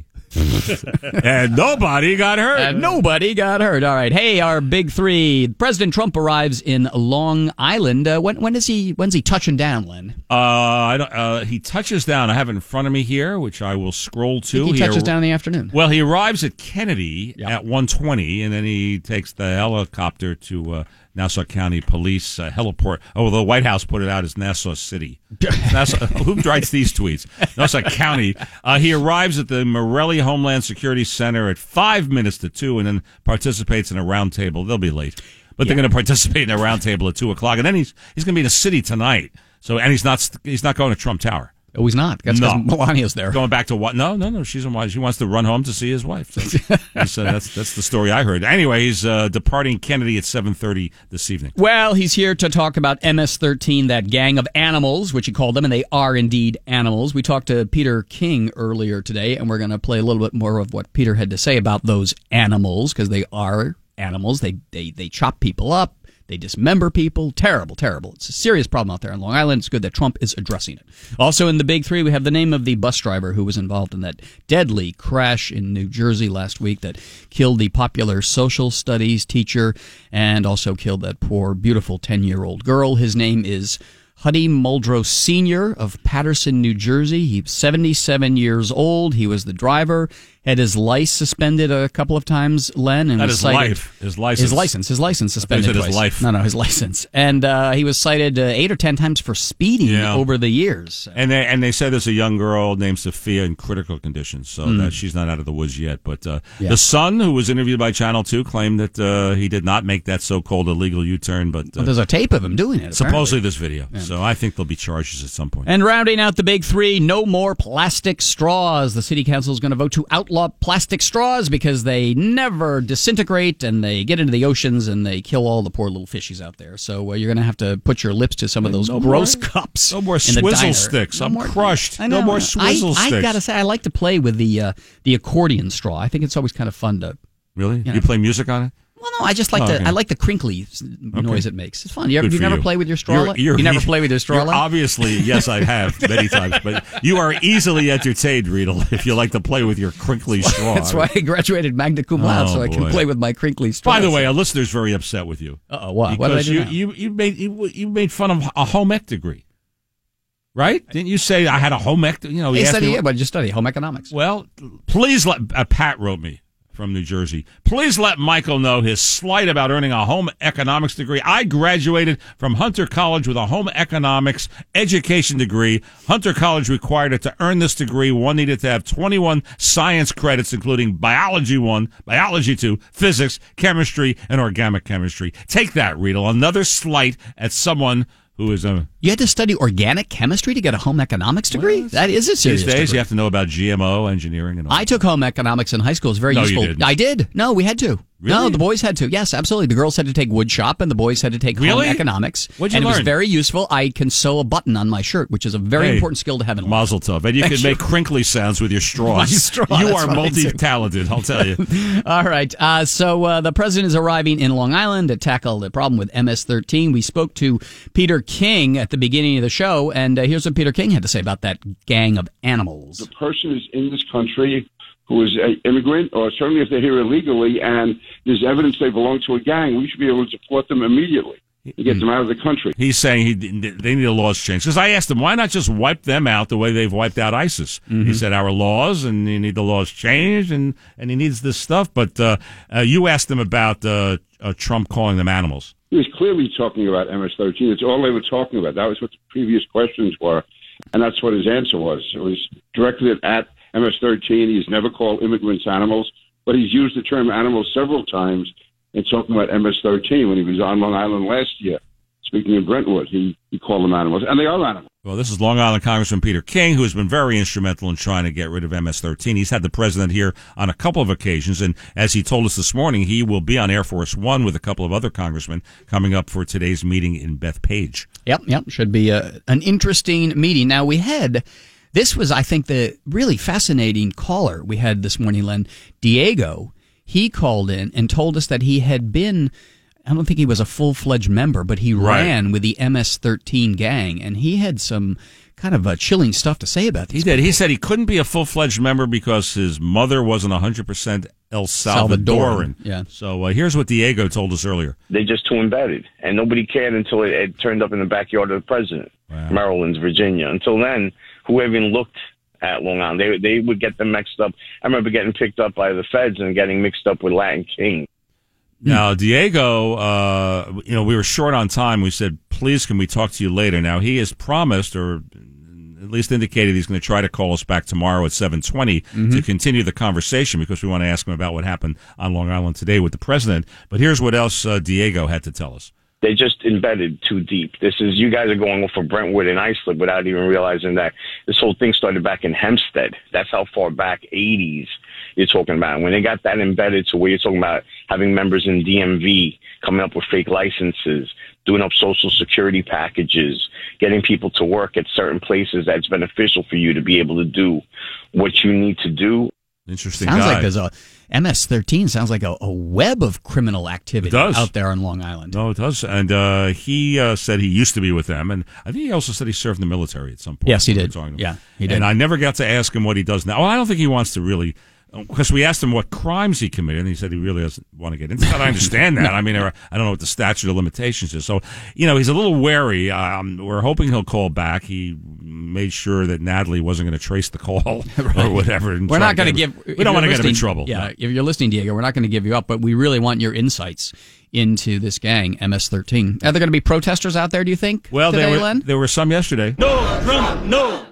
And nobody got hurt. And nobody got hurt. All right. Hey, our big three. President Trump arrives in Long Island. Uh, when when is he? When's he touching down, Len? Uh, I don't, uh, he touches down. I have it in front of me here, which I will scroll to. He, he touches ar- down in the afternoon. Well, he arrives at Kennedy Yep. at one twenty, and then he takes the helicopter to uh, Nassau County Police uh, heliport. Oh, the White House put it out as Nassau City. Nassau, who writes these tweets? Nassau County. Uh, he arrives at the Morelli Homeland Security Center at five minutes to two, and then participates in a roundtable. They'll be late, but they're going to participate in a roundtable at two o'clock, and then he's he's going to be in the city tonight. So, and he's not he's not going to Trump Tower. Oh, he's not. That's because No. Melania's there. Going back to what? No, no, no. She's in why she wants to run home to see his wife. So, he's, uh, that's that's the story I heard. Anyway, he's uh, departing Kennedy at seven thirty this evening. Well, he's here to talk about M S thirteen, that gang of animals, which he called them, and they are indeed animals. We talked to Peter King earlier today, and we're going to play a little bit more of what Peter had to say about those animals, because they are animals. They, they, they chop people up. They dismember people. Terrible, terrible. It's a serious problem out there on Long Island. It's good that Trump is addressing it. Also in the big three, we have the name of the bus driver who was involved in that deadly crash in New Jersey last week that killed the popular social studies teacher and also killed that poor, beautiful ten-year-old girl. His name is Huddy Muldrow Senior of Patterson, New Jersey. He's seventy-seven years old. He was the driver. Had his license suspended a couple of times, Len, and Not was his cited. life. His license. His license. His license I thought you suspended said his twice. life. No, no, his license. And uh, he was cited uh, eight or ten times for speeding Yeah. over the years. And they and they said there's a young girl named Sophia in critical condition, so Mm. that she's not out of the woods yet. But uh, Yeah. the son, who was interviewed by Channel Two, claimed that uh, he did not make that so-called illegal U-turn. But uh, Well, there's a tape of him doing it. supposedly apparently. this video. So I think there'll be charges at some point. And rounding out the big three, no more plastic straws. The city council is going to vote to outlaw plastic straws because they never disintegrate and they get into the oceans and they kill all the poor little fishies out there. So uh, you're going to have to put your lips to some of those No gross more- cups. no more in the swizzle diner. sticks. No I'm more- crushed. I No know. more swizzle I, sticks. I gotta say, I like to play with the uh, the accordion straw. I think it's always kind of fun to. Really? You You, know. play music on it? Well, no, I just like Oh, the okay. I like the crinkly s- noise it makes. It's fun. You, ever, Good you for never you. play with your straw? You're- line? you're- you never play with your straw? you're line? Obviously, yes, I have many times. But you are easily entertained, Riedel, if you like to play with your crinkly straw. That's why I graduated magna cum laude, Oh, so I can boy. play with my crinkly straw. By the way, a listener's very upset with you. Uh-oh, what? What did I Because do you, now? you, you made you, you made fun of a home ec degree, right? Didn't you say I had a home ec? You know, he Hey, asked study, me yeah, what- but just study home economics. Well, please let uh, Pat wrote me from New Jersey. Please let Michael know his slight about earning a home economics degree. I graduated from Hunter College with a home economics education degree. Hunter College required it to earn this degree. One needed to have twenty-one science credits, including biology one, biology two, physics, chemistry, and organic chemistry. Take that, Riedel. Another slight at someone who is a... You had to study organic chemistry to get a home economics degree? That is a serious These days, degree. you have to know about G M O engineering and all I took home economics in high school. It's very No, you useful. didn't. I did. No, we had to. Really? No, the boys had to. Yes, absolutely. The girls had to take wood shop, and the boys had to take Really? home economics. What'd you and it was learn? very useful. I can sew a button on my shirt, which is a very Hey, important skill to have in life. Mazel tov. And you Thank can you. make crinkly sounds with your straws. My straw, You that's are what I do. multi-talented, I'll tell you. All right. Uh, so uh, the president is arriving in Long Island to tackle the problem with M S thirteen. We spoke to Peter King at the beginning of the show, and uh, here's what Peter King had to say about that gang of animals. The person is in this country who is an immigrant, or certainly if they're here illegally, and there's evidence they belong to a gang, we should be able to deport them immediately and get them out of the country. He's saying he, they need a laws change. Because I asked him, why not just wipe them out the way they've wiped out ISIS? Mm-hmm. He said, our laws, and you need the laws changed, and, and he needs this stuff. But uh, uh, you asked him about uh, uh, Trump calling them animals. He was clearly talking about M S thirteen. It's all they were talking about. That was what the previous questions were, and that's what his answer was. It was directed at M S thirteen. He's never called immigrants animals, but he's used the term animals several times in talking about M S thirteen when he was on Long Island last year. Speaking in Brentwood, he, he called them animals, and they are animals. Well, this is Long Island Congressman Peter King, who has been very instrumental in trying to get rid of M S thirteen. He's had the president here on a couple of occasions, and as he told us this morning, he will be on Air Force One with a couple of other congressmen coming up for today's meeting in Bethpage. Yep, yep. Should be a, an interesting meeting. Now, we had... This was, I think, the really fascinating caller we had this morning, Len. Diego, he called in and told us that he had been, I don't think he was a full-fledged member, but he Right. ran with the M S thirteen gang, and he had some kind of uh, chilling stuff to say about He these did. He people. said he couldn't be a full-fledged member because his mother wasn't one hundred percent El Salvadoran. Salvadoran, yeah. So uh, here's what Diego told us earlier. They just too embedded, and nobody cared until it, it turned up in the backyard of the president, Maryland's, Virginia. Until then, whoever even looked at Long Island, they they would get them mixed up. I remember getting picked up by the feds and getting mixed up with Latin King. Now, Diego, uh, you know, we were short on time. We said, please, can we talk to you later? Now, he has promised, or at least indicated, he's going to try to call us back tomorrow at seven twenty Mm-hmm. to continue the conversation because we want to ask him about what happened on Long Island today with the president. But here's what else uh, Diego had to tell us. They just embedded too deep. This is, you guys are going for Brentwood and Islip without even realizing that this whole thing started back in Hempstead. That's how far back, eighties, you're talking about. When they got that embedded to where you're talking about having members in D M V coming up with fake licenses, doing up social security packages, getting people to work at certain places that's beneficial for you to be able to do what you need to do. Interesting Sounds guy. like there's a M S thirteen sounds like a, a web of criminal activity It does. out there on Long Island. No, it does. And uh, he uh, said he used to be with them. And I think he also said he served in the military at some point. Yes, he We were did. talking to him. Yeah, he did. And I never got to ask him what he does now. Well, I don't think he wants to really, because we asked him what crimes he committed, and he said he really doesn't want to get into that. I understand that. No. I mean, I don't know what the statute of limitations is. So, you know, he's a little wary. Um, we're hoping he'll call back. He made sure that Natalie wasn't going to trace the call or whatever. and We're try not going to get him- give. We if don't want to you're get him in listening- trouble. Yeah, No. if you're listening, Diego, we're not going to give you up, but we really want your insights into this gang, M S thirteen. Are there going to be protesters out there? Do you think? Well, today, there were, Len? there were some yesterday. No, Trump, no.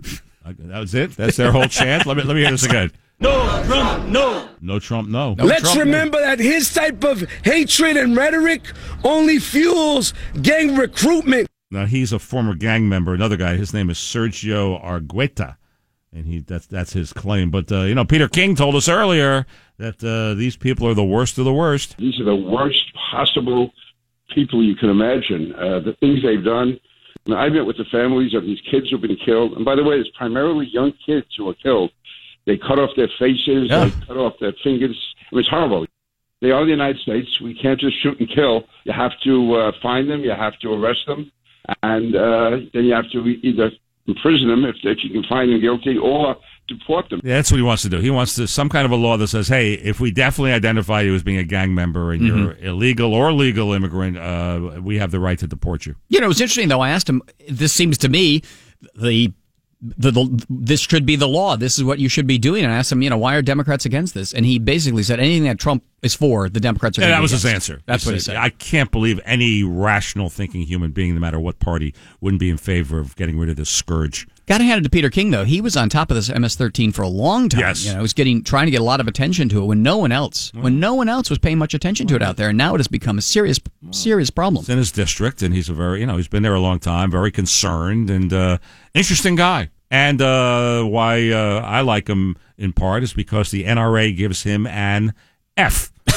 That was it. That's their whole chant. Let me let me hear this again. No, Trump, no. No Trump, no. Let's Trump, no. remember that his type of hatred and rhetoric only fuels gang recruitment. Now he's a former gang member. Another guy. His name is Sergio Argueta, and he that's that's his claim. But uh, you know, Peter King told us earlier that uh, these people are the worst of the worst. These are the worst possible people you can imagine. Uh, the things they've done. Now, I met with the families of these kids who've been killed. And by the way, it's primarily young kids who are killed. They cut off their faces. Yeah. They cut off their fingers. I mean, it's horrible. They are the United States. We can't just shoot and kill. You have to uh, find them. You have to arrest them. And uh, then you have to either imprison them if, if you can find them guilty or deport them. Yeah, that's what he wants to do. He wants to some kind of a law that says, hey, if we definitely identify you as being a gang member and Mm-hmm. you're illegal or legal immigrant, uh, we have the right to deport you. You know, it's interesting though. I asked him. This seems to me the. The, the, this should be the law. This is what you should be doing. And I asked him, you know, why are Democrats against this? And he basically said anything that Trump is for, the Democrats are Yeah, going to that be was his against. answer. That's what he said. I can't believe any rational thinking human being, no matter what party, wouldn't be in favor of getting rid of this scourge. Got to hand it to Peter King, though. He was on top of this M S thirteen for a long time. Yes. You know, he was getting trying to get a lot of attention to it when no one else, when no one else was paying much attention to it out there. And now it has become a serious, serious problem. It's in his district, and he's a very, you know, he's been there a long time, very concerned, and uh, interesting guy. And uh, why uh, I like him in part is because the N R A gives him an F.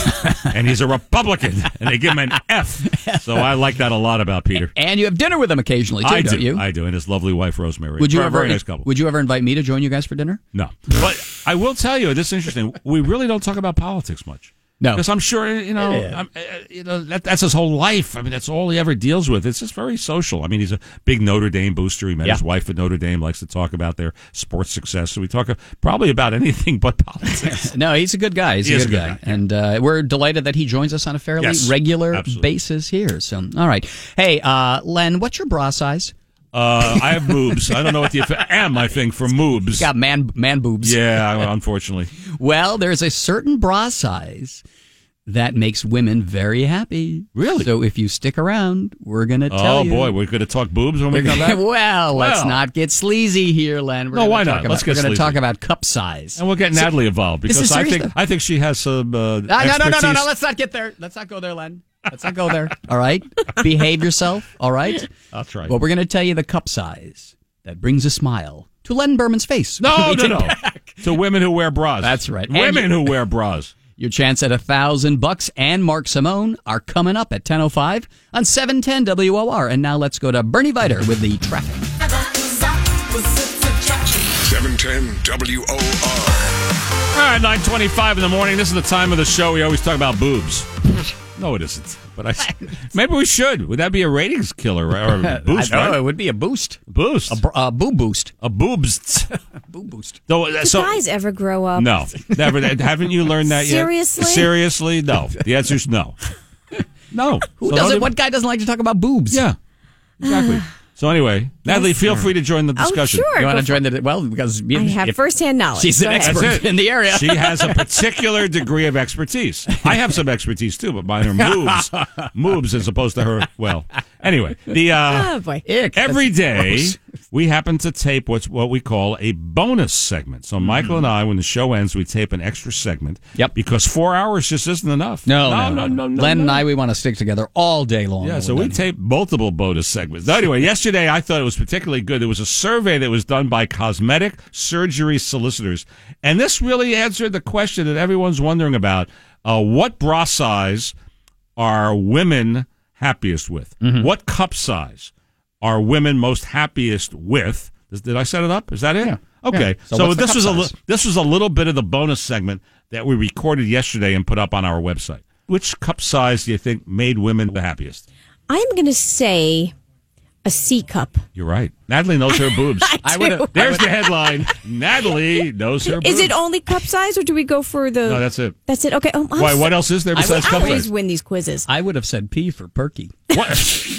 and he's a Republican, and they give him an F. So I like that a lot about Peter. And you have dinner with him occasionally, too, I don't do. you? I do, and his lovely wife, Rosemary. Would you Very, ever, very nice couple. Would you ever invite me to join you guys for dinner? No. But I will tell you, this is interesting. We really don't talk about politics much. No. Because I'm sure, you know, Yeah. I'm, uh, you know that, that's his whole life. I mean, that's all he ever deals with. It's just very social. I mean, he's a big Notre Dame booster. He met Yeah. his wife at Notre Dame, likes to talk about their sports success. So we talk uh, probably about anything but politics. No, he's a good guy. He's He a is good a guy. good guy, And uh, we're delighted that he joins us on a fairly Yes, regular absolutely. basis here. So, all right. Hey, uh, Len, what's your bra size? Uh, I have boobs. I don't know what the M, I think, for moobs. You got man, man boobs. Yeah, unfortunately. Well, there's a certain bra size that makes women very happy. Really? So if you stick around, we're going to tell Oh, you. boy, we're going to talk boobs when we come back? well, let's Well. not get sleazy here, Len. We're No, gonna why talk not? About, Let's get We're going to sleazy. talk about cup size. And we'll get So- Natalie involved This is because I serious, think though. I think she has some uh, Ah, no, no, no, no, expertise. no. Let's not get there. Let's not go there, Len. Let's not go there. All right? Behave yourself. All right? I'll try. Well, we're going to tell you the cup size that brings a smile to Len Berman's face. No, We no, take no. back- To women who wear bras. That's right. Women And- who wear bras. Your chance at a thousand bucks and Mark Simone are coming up at ten oh five on seven ten W O R. And now let's go to Bernie Viter with the traffic. seven ten W O R. All right, nine twenty-five in the morning. This is the time of the show we always talk about boobs. No, it isn't. But I maybe we should. Would that be a ratings killer or a boost? I know, right? it would be a boost. Boost. A, br- a boob boost. A boobs. Boob boost. So, uh, Do so guys ever grow up? no, never. Haven't you learned that yet? Seriously? Seriously, no. The answer is no. No. Who So doesn't? don't- What guy doesn't like to talk about boobs? Yeah, exactly. So anyway, Natalie, feel free to join the Oh, discussion. sure. You want Go to join the well because I have firsthand knowledge. She's Go an ahead. expert That's it. in the area. She has a particular degree of expertise. I have some expertise too, but mine are moves, moves as opposed to her. Well, anyway, the uh, Oh, boy. Ick, every that's day gross. we happen to tape what's what we call a bonus segment. So Michael and I, when the show ends, we tape an extra segment. Yep. Because four hours just isn't enough. No, no, no, no, no. no, Len no. and I, we want to stick together all day long. Yeah, when so we're we done. taped multiple bonus segments. Anyway, yesterday I thought it was particularly good. There was a survey that was done by cosmetic surgery solicitors, and this really answered the question that everyone's wondering about. Uh, what bra size are women happiest with? Mm-hmm. What cup size are women most happiest with? Is- Did I set it up? Is that it? Yeah. Okay. Yeah. So So, what's the this cup was a size? li- this was a little bit of the bonus segment that we recorded yesterday and put up on our website. Which cup size do you think made women the happiest? I'm going to say a C cup. You're right. Natalie knows her boobs. I do. There's the headline. Natalie knows her boobs. Is it only cup size, or do we go for the? No, that's it. That's it. Okay. Oh, I'm Why? so- What else is there I, besides I cup always size? win these quizzes. I would have said P for perky. What?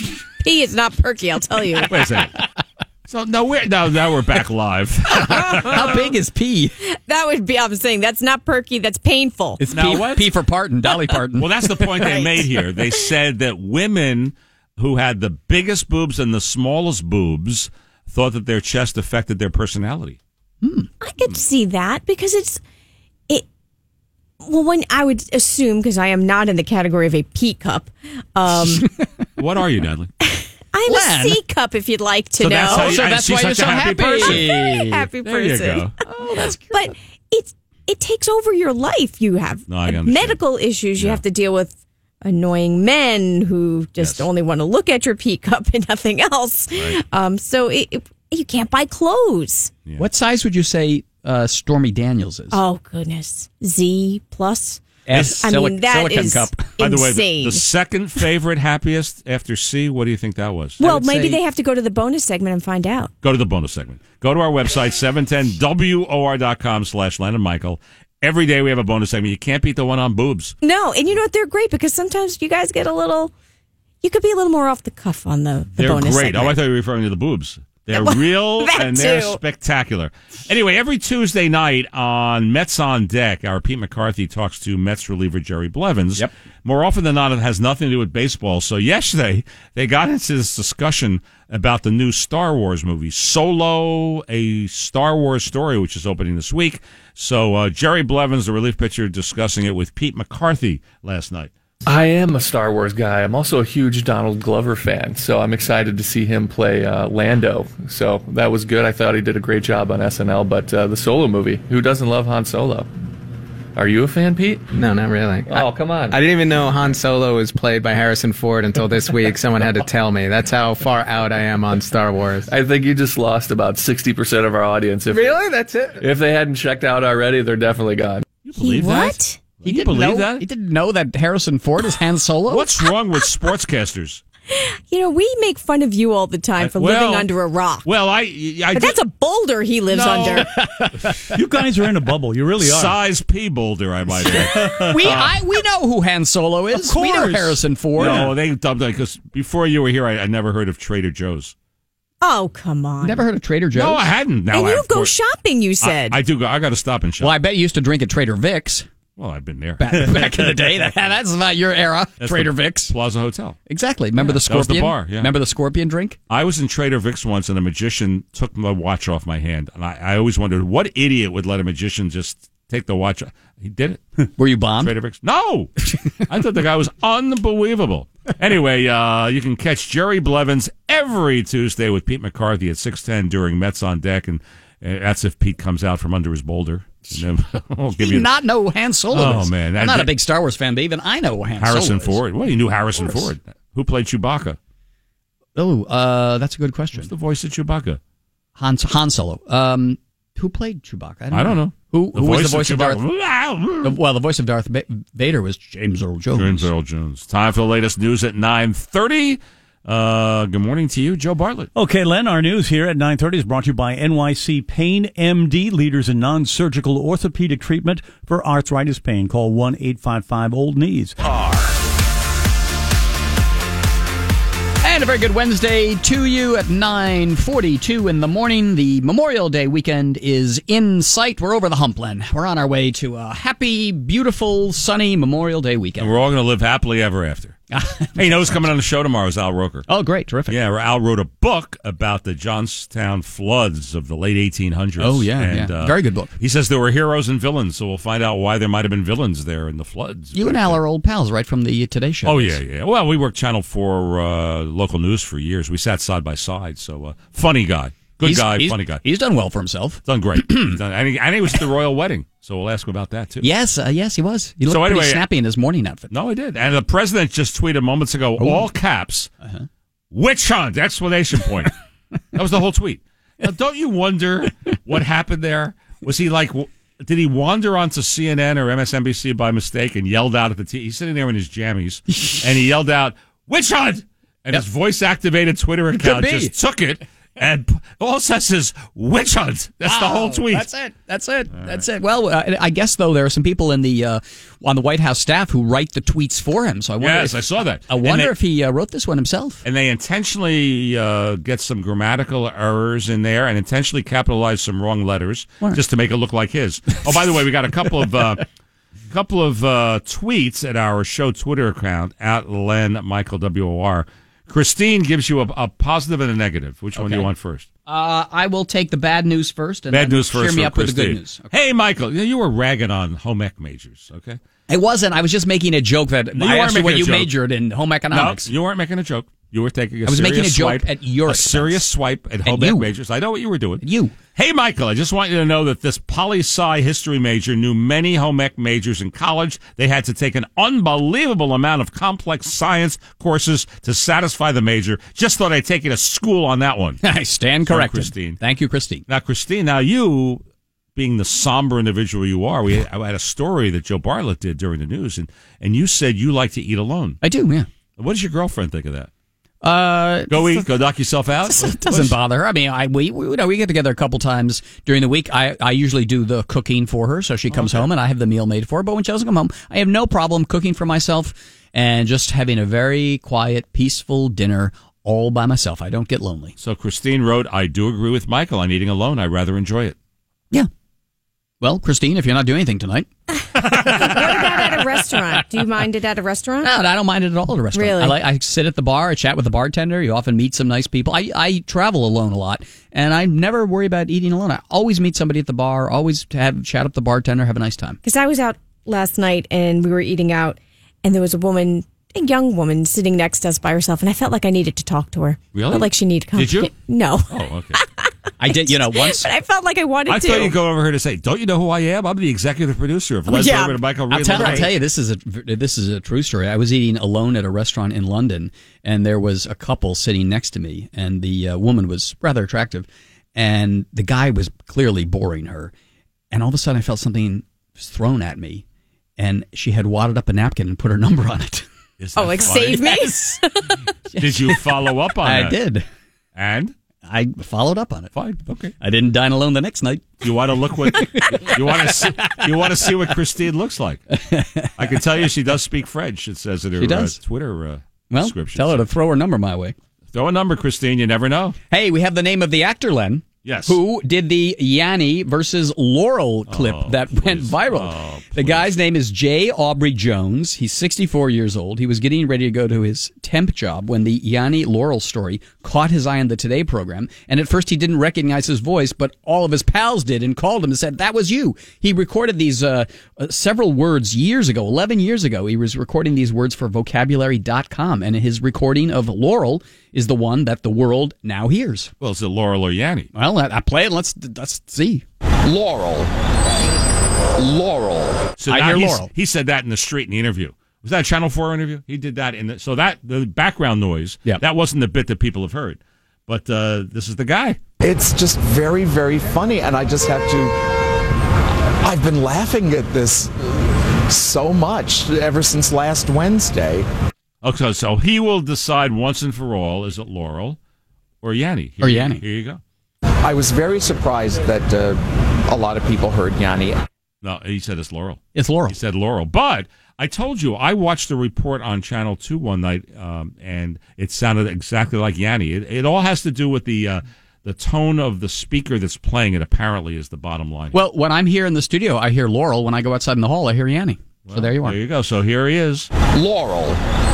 P is not perky. I'll tell you. Wait a second. So no, we're now now we're back live. How big is P? That would be. I'm saying that's not perky. That's painful. It's Now P, what? P for Parton, Dolly Parton. Well, that's the point they Right. made here. They said that women who had the biggest boobs and the smallest boobs thought that their chest affected their personality. I could see that because it's it. Well, when I would assume, because I am not in the category of a P cup, um, What are you, Natalie? I'm Len. a C cup. If you'd like to So know, that's how you- so and that's she's why you're such a so happy happy. person. very happy There you person. go. Oh, that's good. But it's it takes over your life. You have No, I understand. medical issues. You Yeah. have to deal with annoying men who just Yes. only want to look at your pea cup and nothing else. Right. Um, so it, it, you can't buy clothes. Yeah. What size would you say uh, Stormy Daniels is? Oh goodness, Z plus. S, I silic- mean that silicon is cup. By the way, insane. the, the second favorite happiest after C, what do you think that was? well, would maybe say- they have to go to the bonus segment and find out. Go to the bonus segment. Go to our website, seven ten W O R dot com slash Len and Michael. Every day we have a bonus segment. You can't beat the one on boobs. No, and you know what? They're great because sometimes you guys get a little. You could be a little more off the cuff on the, the They're bonus great. segment. Oh, I thought you were referring to the boobs. They're Well, real that and they're too. spectacular. Anyway, every Tuesday night on Mets on Deck, our Pete McCarthy talks to Mets reliever Jerry Blevins. Yep. More often than not, it has nothing to do with baseball. So yesterday, they got into this discussion about the new Star Wars movie, Solo, a Star Wars story, which is opening this week. So uh, Jerry Blevins, the relief pitcher, discussing it with Pete McCarthy last night. I am a Star Wars guy. I'm also a huge Donald Glover fan, so I'm excited to see him play uh, Lando. So that was good. I thought he did a great job on S N L, but uh, the Solo movie, who doesn't love Han Solo? Are you a fan, Pete? No, not really. Oh, come on. I didn't even know Han Solo was played by Harrison Ford until this week. Someone had to tell me. That's how far out I am on Star Wars. I think you just lost about sixty percent of our audience. If, Really? That's it? If they hadn't checked out already, they're definitely gone. You believe He that? what? He You didn't believe know, that? He didn't know that Harrison Ford is Han Solo? What's wrong with sportscasters? You know, we make fun of you all the time for Well- living under a rock. Well, I, I But that's a boulder he lives No. under. You guys are in a bubble. You really are. Size P boulder, I might add. We I we know who Han Solo is. Of We know course. Harrison Ford. No, they dubbed it because before you were here, I, I never heard of Trader Joe's. Oh, come on. Never heard of Trader Joe's? No, I hadn't. Now and I, you of go course- shopping, you said. I, I do. Go, I got to stop and shop. Well, I bet you used to drink at Trader Vic's. Well, I've been there. Back, back in the day. That, that's about your era. That's Trader the Vic's. Plaza Hotel. Exactly. Remember Yeah, the that was Scorpion? the bar, yeah. Remember the Scorpion drink? I was in Trader Vic's once, and a magician took my watch off my hand, and I, I always wondered what idiot would let a magician just take the watch. He did it. Were you bombed? Trader Vic's. No, I thought the guy was unbelievable. Anyway, uh, you can catch Jerry Blevins every Tuesday with Pete McCarthy at six ten during Mets on Deck, and uh, that's if Pete comes out from under his boulder. And then I'll give Do you you not know who Han Solo Oh, is? man. I'm not a big Star Wars fan, but even I know who Han Harrison Solo is. Ford. Well, you knew Harrison Of course. Ford. Who played Chewbacca? Oh, uh, that's a good question. What's the voice of Chewbacca? Han, Han Solo. Um, who played Chewbacca? I don't, I don't know. Who, The who was the voice voice of of Darth? Chewbacca. the- well, the voice of Darth Ba- Vader was James Earl Jones. James Earl Jones. Time for the latest news at nine thirty. Uh, good morning to you, Joe Bartlett. Okay, Len, our news here at nine thirty is brought to you by N Y C Pain M D, leaders in non-surgical orthopedic treatment for arthritis pain. Call one eight five five old knees. And a very good Wednesday to you at nine forty-two in the morning. The Memorial Day weekend is in sight. We're over the hump, Len. We're on our way to a happy, beautiful, sunny Memorial Day weekend. And we're all going to live happily ever after. Hey, you know who's coming on the show tomorrow is Al Roker. Oh, great. Terrific. Yeah, Al wrote a book about the Johnstown floods of the late eighteen hundreds. Oh, yeah, and, yeah. Uh, Very good book. He says there were heroes and villains, so we'll find out why there might have been villains there in the floods. You and Al are old pals, right, from the Today Show. Oh, yeah, yeah. Well, we worked Channel four uh, local news for years. We sat side by side, so uh, funny guy. Good He's- guy, he's- funny guy. He's done well for himself. Done great. He's done, and, he, and he was at the royal wedding, so we'll ask him about that, too. Yes, uh, yes, he was. He looked So pretty anyway- snappy in his morning outfit. No, he did. And the president just tweeted moments ago, all caps, Uh-huh. witch hunt, exclamation point. That was the whole tweet. Now, don't you wonder what happened there? Was he like, w- did he wander onto C N N or M S N B C by mistake and yelled out at the T V? He's sitting there in his jammies, and he yelled out, witch hunt! And his voice-activated Twitter account be. just took it, and p- all it says is, witch hunt! That's the whole Oh, tweet. That's it. That's it. That's it. Well, uh, I guess though there are some people in the uh, on the White House staff who write the tweets for him. So I wonder. Yes, if, I saw that. I And wonder they- if he uh, wrote this one himself. And they intentionally uh, get some grammatical errors in there and intentionally capitalize some wrong letters just to make it look like his. Oh, by the way, we got a couple of uh, couple of uh, tweets at our show Twitter account, at Len Michael W O R. Christine gives you a, a positive and a negative. Which one do you Okay. want first? Uh, I will take the bad news first. And Bad then news first. Cheer me for up with the Christine. good news. Hey, Michael, you, know, you were ragging on home ec majors, okay? It wasn't. I was just making a joke that No, I you asked weren't you what making you a joke. majored in home economics. No, you weren't making a joke. You were taking a I was serious making a joke swipe, at your a expense. serious swipe at home you. ec majors. I know what you were doing. You. Hey, Michael, I just want you to know that this poli-sci history major knew many home ec majors in college. They had to take an unbelievable amount of complex science courses to satisfy the major. Just thought I'd take you to school on that one. I stand Sorry, corrected. Christine. Thank you, Christine. Now, Christine, now you, being the somber individual you are, we had, I had a story that Joe Bartlett did during the news, and, and you said you like to eat alone. I do, yeah. What does your girlfriend think of that? Uh, Go eat, go knock yourself out? It doesn't bother her. I mean, I we we, you know, we get together a couple times during the week. I, I usually do the cooking for her, so she comes Okay. home and I have the meal made for her. But when she doesn't come home, I have no problem cooking for myself and just having a very quiet, peaceful dinner all by myself. I don't get lonely. So Christine wrote, I do agree with Michael on eating alone. I rather enjoy it. Yeah. Well, Christine, if you're not doing anything tonight. What about at a restaurant? Do you mind it at a restaurant? No, I don't mind it at all at a restaurant. Really? I, like, I sit at the bar, I chat with the bartender. You often meet some nice people. I, I travel alone a lot, and I never worry about eating alone. I always meet somebody at the bar, always have chat up the bartender, have a nice time. Because I was out last night and we were eating out, and there was a woman, a young woman, sitting next to us by herself, and I felt like I needed to talk to her. Really? Felt like she needed Did you? No. Oh, okay. I did, you know, once. But I felt like I wanted I to. thought you'd go over here to say, "Don't you know who I am? I'm the executive producer of Les Yeah. Berman and Michael Reed." I'll tell, I'll tell you, this is a this is a true story. I was eating alone at a restaurant in London, and there was a couple sitting next to me, and the uh, woman was rather attractive, and the guy was clearly boring her, and all of a sudden I felt something was thrown at me, and she had wadded up a napkin and put her number on it. Oh, like funny? save me? Yes. Did you follow up on I that? did. And? I followed up on it. Fine, okay. I didn't dine alone the next night. You want to look what you want to see? You want to see what Christine looks like? I can tell you, she does speak French. It says in her She does. Uh, Twitter uh, Well, description. tell her to throw her number my way. Throw a number, Christine. You never know. Hey, we have the name of the actor, Len. Yes. Who did the Yanni versus Laurel clip Oh, that please. went viral? Oh, the guy's name is J. Aubrey Jones. He's sixty-four years old. He was getting ready to go to his temp job when the Yanni Laurel story caught his eye on the Today program. And at first he didn't recognize his voice, but all of his pals did and called him and said, "That was you." He recorded these uh, uh, several words years ago, eleven years ago. He was recording these words for vocabulary dot com. And his recording of Laurel is the one that the world now hears. Well, is it Laurel or Yanni? Well, I, I play it. Let's let's see. Laurel. Laurel. So I now hear he's- Laurel. He said that in the street in the interview. Was that a Channel four interview? He did that in the, so that the background noise. Yeah. That wasn't the bit that people have heard, but uh, this is the guy. It's just very, very funny, and I just have to. I've been laughing at this so much ever since last Wednesday. Okay, so he will decide once and for all: is it Laurel or Yanni? Here Or you- Yanni. Here you go. I was very surprised that uh, a lot of people heard Yanni. No, he said it's Laurel. It's Laurel. He said Laurel. But I told you, I watched the report on Channel two one night, um, and it sounded exactly like Yanni. It, it all has to do with the uh, the tone of the speaker that's playing it, apparently, is the bottom line. Well, when I'm here in the studio, I hear Laurel. When I go outside in the hall, I hear Yanni. So there you are. There you go. So here he is. Laurel.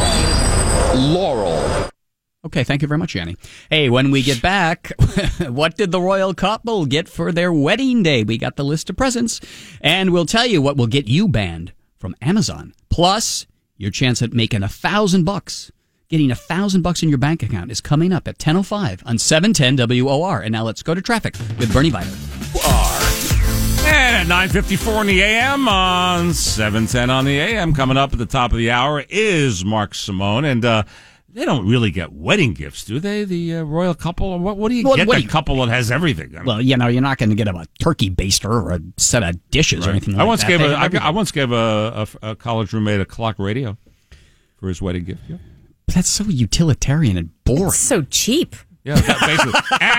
Laurel. Okay, thank you very much, Yanni. Hey, when we get back, what did the royal couple get for their wedding day? We got the list of presents, and we'll tell you what will get you banned from Amazon. Plus, your chance at making a thousand bucks. Getting a thousand bucks in your bank account is coming up at ten oh five on seven ten W O R. And now let's go to traffic with Bernie Viter. And at nine fifty-four in the A M on seven ten on the A M, coming up at the top of the hour is Mark Simone. And uh, they don't really get wedding gifts, do they? The uh, royal couple? What, what do you Well, get what the do you- couple that has everything? I mean, Well, you know, you're not going to get him a turkey baster or a set of dishes or right. anything I like once that. gave They a, have I, everything. I once gave a, a, a college roommate a clock radio for his wedding gift. Yeah, But that's so utilitarian and boring. It's so cheap. yeah that basically.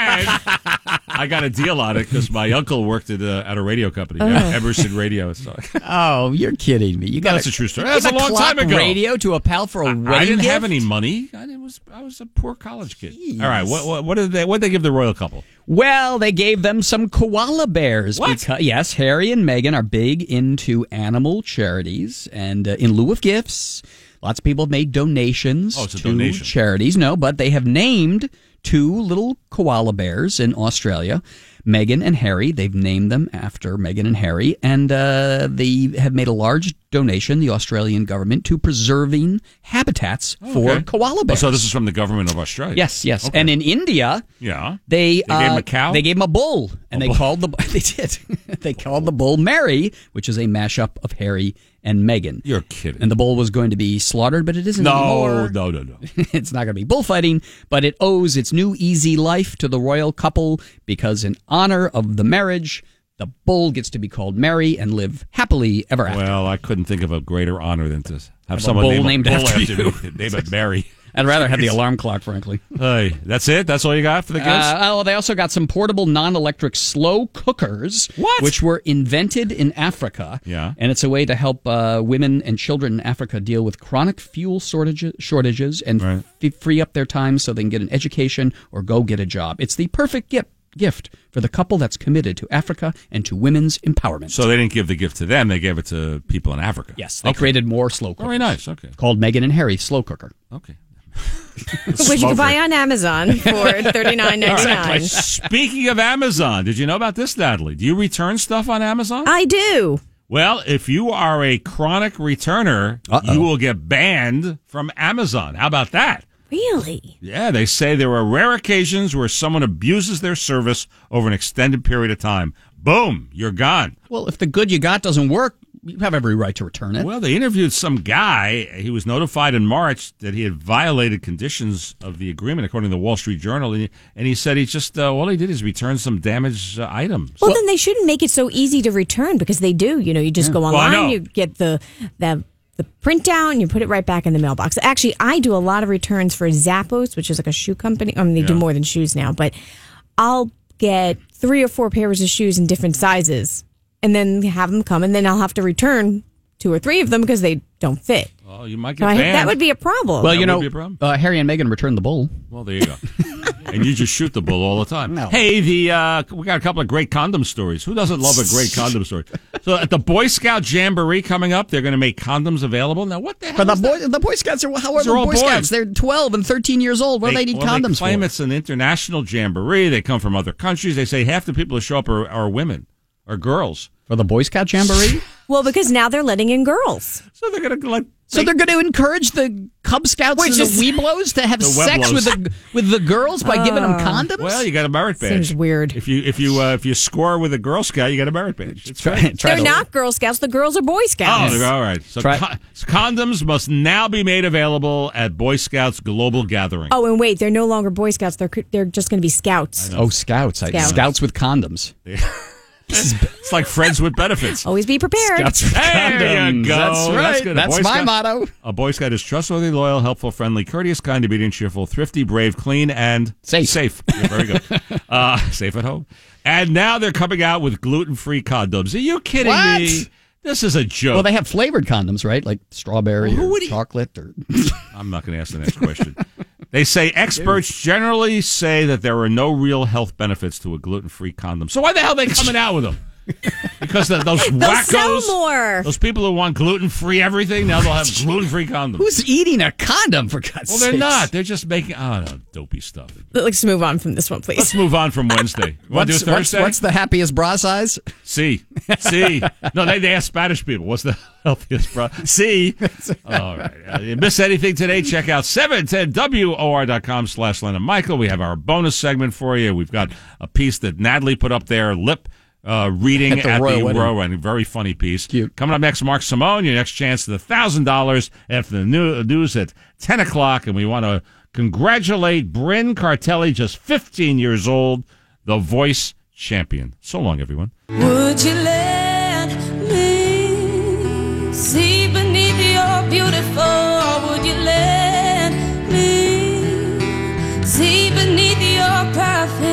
And I got a deal on it because my uncle worked at a, at a radio company, Oh. Emerson Radio. So. Oh, you're kidding me! You got That's a true story. That's a long time ago. Radio to a pal for a wedding I didn't gift? have any money. I was I was a poor college kid. All right, what what, what did they what did they give the royal couple? Well, they gave them some koala bears. What? Because, yes, Harry and Meghan are big into animal charities, and uh, in lieu of gifts, lots of people have made donations Oh, it's a to donation. charities. No, but they have named two little koala bears in Australia. Meghan and Harry, they've named them after Meghan and Harry, and uh, they have made a large donation, the Australian government, to preserving habitats for Okay. koala Oh, bears. so this is from the government of Australia. Yes, yes. Okay. And in India, yeah, they, They gave him uh, a cow? They gave him a bull, and A they bull. called the they did they called the bull Mary, which is a mashup of Harry and Meghan. You're kidding. And the bull was going to be slaughtered, but it isn't No, anymore. no, no, no. It's not going to be bullfighting, but it owes its new easy life to the royal couple because, in honor of the marriage, the bull gets to be called Mary and live happily ever after. Well, I couldn't think of a greater honor than to have Have a someone bull name named a bull after after you. me. Name it Mary. I'd rather have the alarm clock, frankly. Hey, that's it? That's all you got for the gifts? Uh, oh, they also got some portable non-electric slow cookers, What? which were invented in Africa. Yeah. And it's a way to help uh, women and children in Africa deal with chronic fuel shortages, shortages and Right. f- free up their time so they can get an education or go get a job. It's the perfect gift gift for the couple that's committed to Africa and to women's empowerment. So they didn't give the gift to them; they gave it to people in Africa. Yes, they Okay. created more slow cookers. Very nice. Okay. Called Meghan and Harry Slow Cooker. Okay. Which you can buy on Amazon for thirty-nine ninety-nine. Speaking of Amazon, did you know about this, Natalie? Do you return stuff on Amazon? I do. Well, if you are a chronic returner, Uh-oh. you will get banned from Amazon. How about that? Really? Yeah, they say there are rare occasions where someone abuses their service over an extended period of time. Boom, you're gone. Well, if the good you got doesn't work, you have every right to return it. Well, they interviewed some guy. He was notified in March that he had violated conditions of the agreement, according to the Wall Street Journal. And he, and he said he just, uh, all he did is return some damaged uh, items. Well, well, then they shouldn't make it so easy to return because they do. You know, you just Yeah. go Well, I online, know. you get the, the the printout, and you put it right back in the mailbox. Actually, I do a lot of returns for Zappos, which is like a shoe company. I mean, they do Yeah. more than shoes now, but I'll get three or four pairs of shoes in different sizes and then have them come, and then I'll have to return two or three of them because they don't fit. Oh, you might So get I, banned. that would be a problem. Well, That you would know, be a problem. uh, Harry and Meghan returned the bull. Well, there you go. And you just shoot the bull all the time. No. Hey, the uh, we got a couple of great condom stories. Who doesn't love a great condom story? So at the Boy Scout Jamboree coming up, they're going to make condoms available. Now, what the hell? But the is boy, that? the Boy Scouts are how are These are the all Boy boys. Scouts? They're twelve and thirteen years old. What do they need well, condoms they claim for? it's an international jamboree. They come from other countries. They say half the people who show up are, are women or girls. For the Boy Scout Jamboree? Well, because now they're letting in girls. So they're going to let. So they're going to encourage the Cub Scouts Wait, and just- the Weeblos to have The sex Weblos. with the with the girls by giving them Uh, condoms? Well, you got a merit badge. Seems weird. If you if you uh, if you score with a Girl Scout, you get a merit badge. It's Try- great. try They're to- not Girl Scouts. The girls are Boy Oh, Scouts. they're- all right. So Try- con- condoms must now be made available at Boy Scouts Global Gathering. Oh, and wait, they're no longer Boy Scouts. They're they're just going to be Scouts. Oh, Scouts. I- Scouts. Scouts with condoms. It's like friends with benefits. Always be prepared. Scouts with There you condoms. go. That's right. good. A That's Boy my Scout- motto. A Boy Scout is trustworthy, loyal, helpful, friendly, courteous, kind, obedient, cheerful, thrifty, brave, clean, and Safe. Safe. Yeah, very good. uh, safe at home. And now they're coming out with gluten-free condoms. Are you kidding What? me? This is a joke. Well, they have flavored condoms, right? Like strawberry Well, who or would he- chocolate or I'm not going to ask the next question. They say experts generally say that there are no real health benefits to a gluten-free condom. So why the hell are they coming out with them? Because the, those They'll wackos, sell more. those people who want gluten-free everything, now they'll have gluten-free condoms. Who's eating a condom for God's Well, sake? they're not. They're just making, oh, no, dopey stuff. Let's move on from this one, please. Let's move on from Wednesday. You want to What's, do what's, Thursday? what's the happiest bra size? C. C. No, they, they ask Spanish people, what's the healthiest bra? C. All right. Uh, you miss anything today, check out seven ten W O R dot com slash Len and Michael. We have our bonus segment for you. We've got a piece that Natalie put up there, lip uh, reading At at the the, Royal Wedding. Royal Wedding. Very funny piece. Cute. Coming up next, Mark Simone, your next chance to the one thousand dollars after the new- news at ten o'clock. And we want to congratulate Bryn Cartelli, just fifteen years old, the voice champion. So long, everyone. Would you let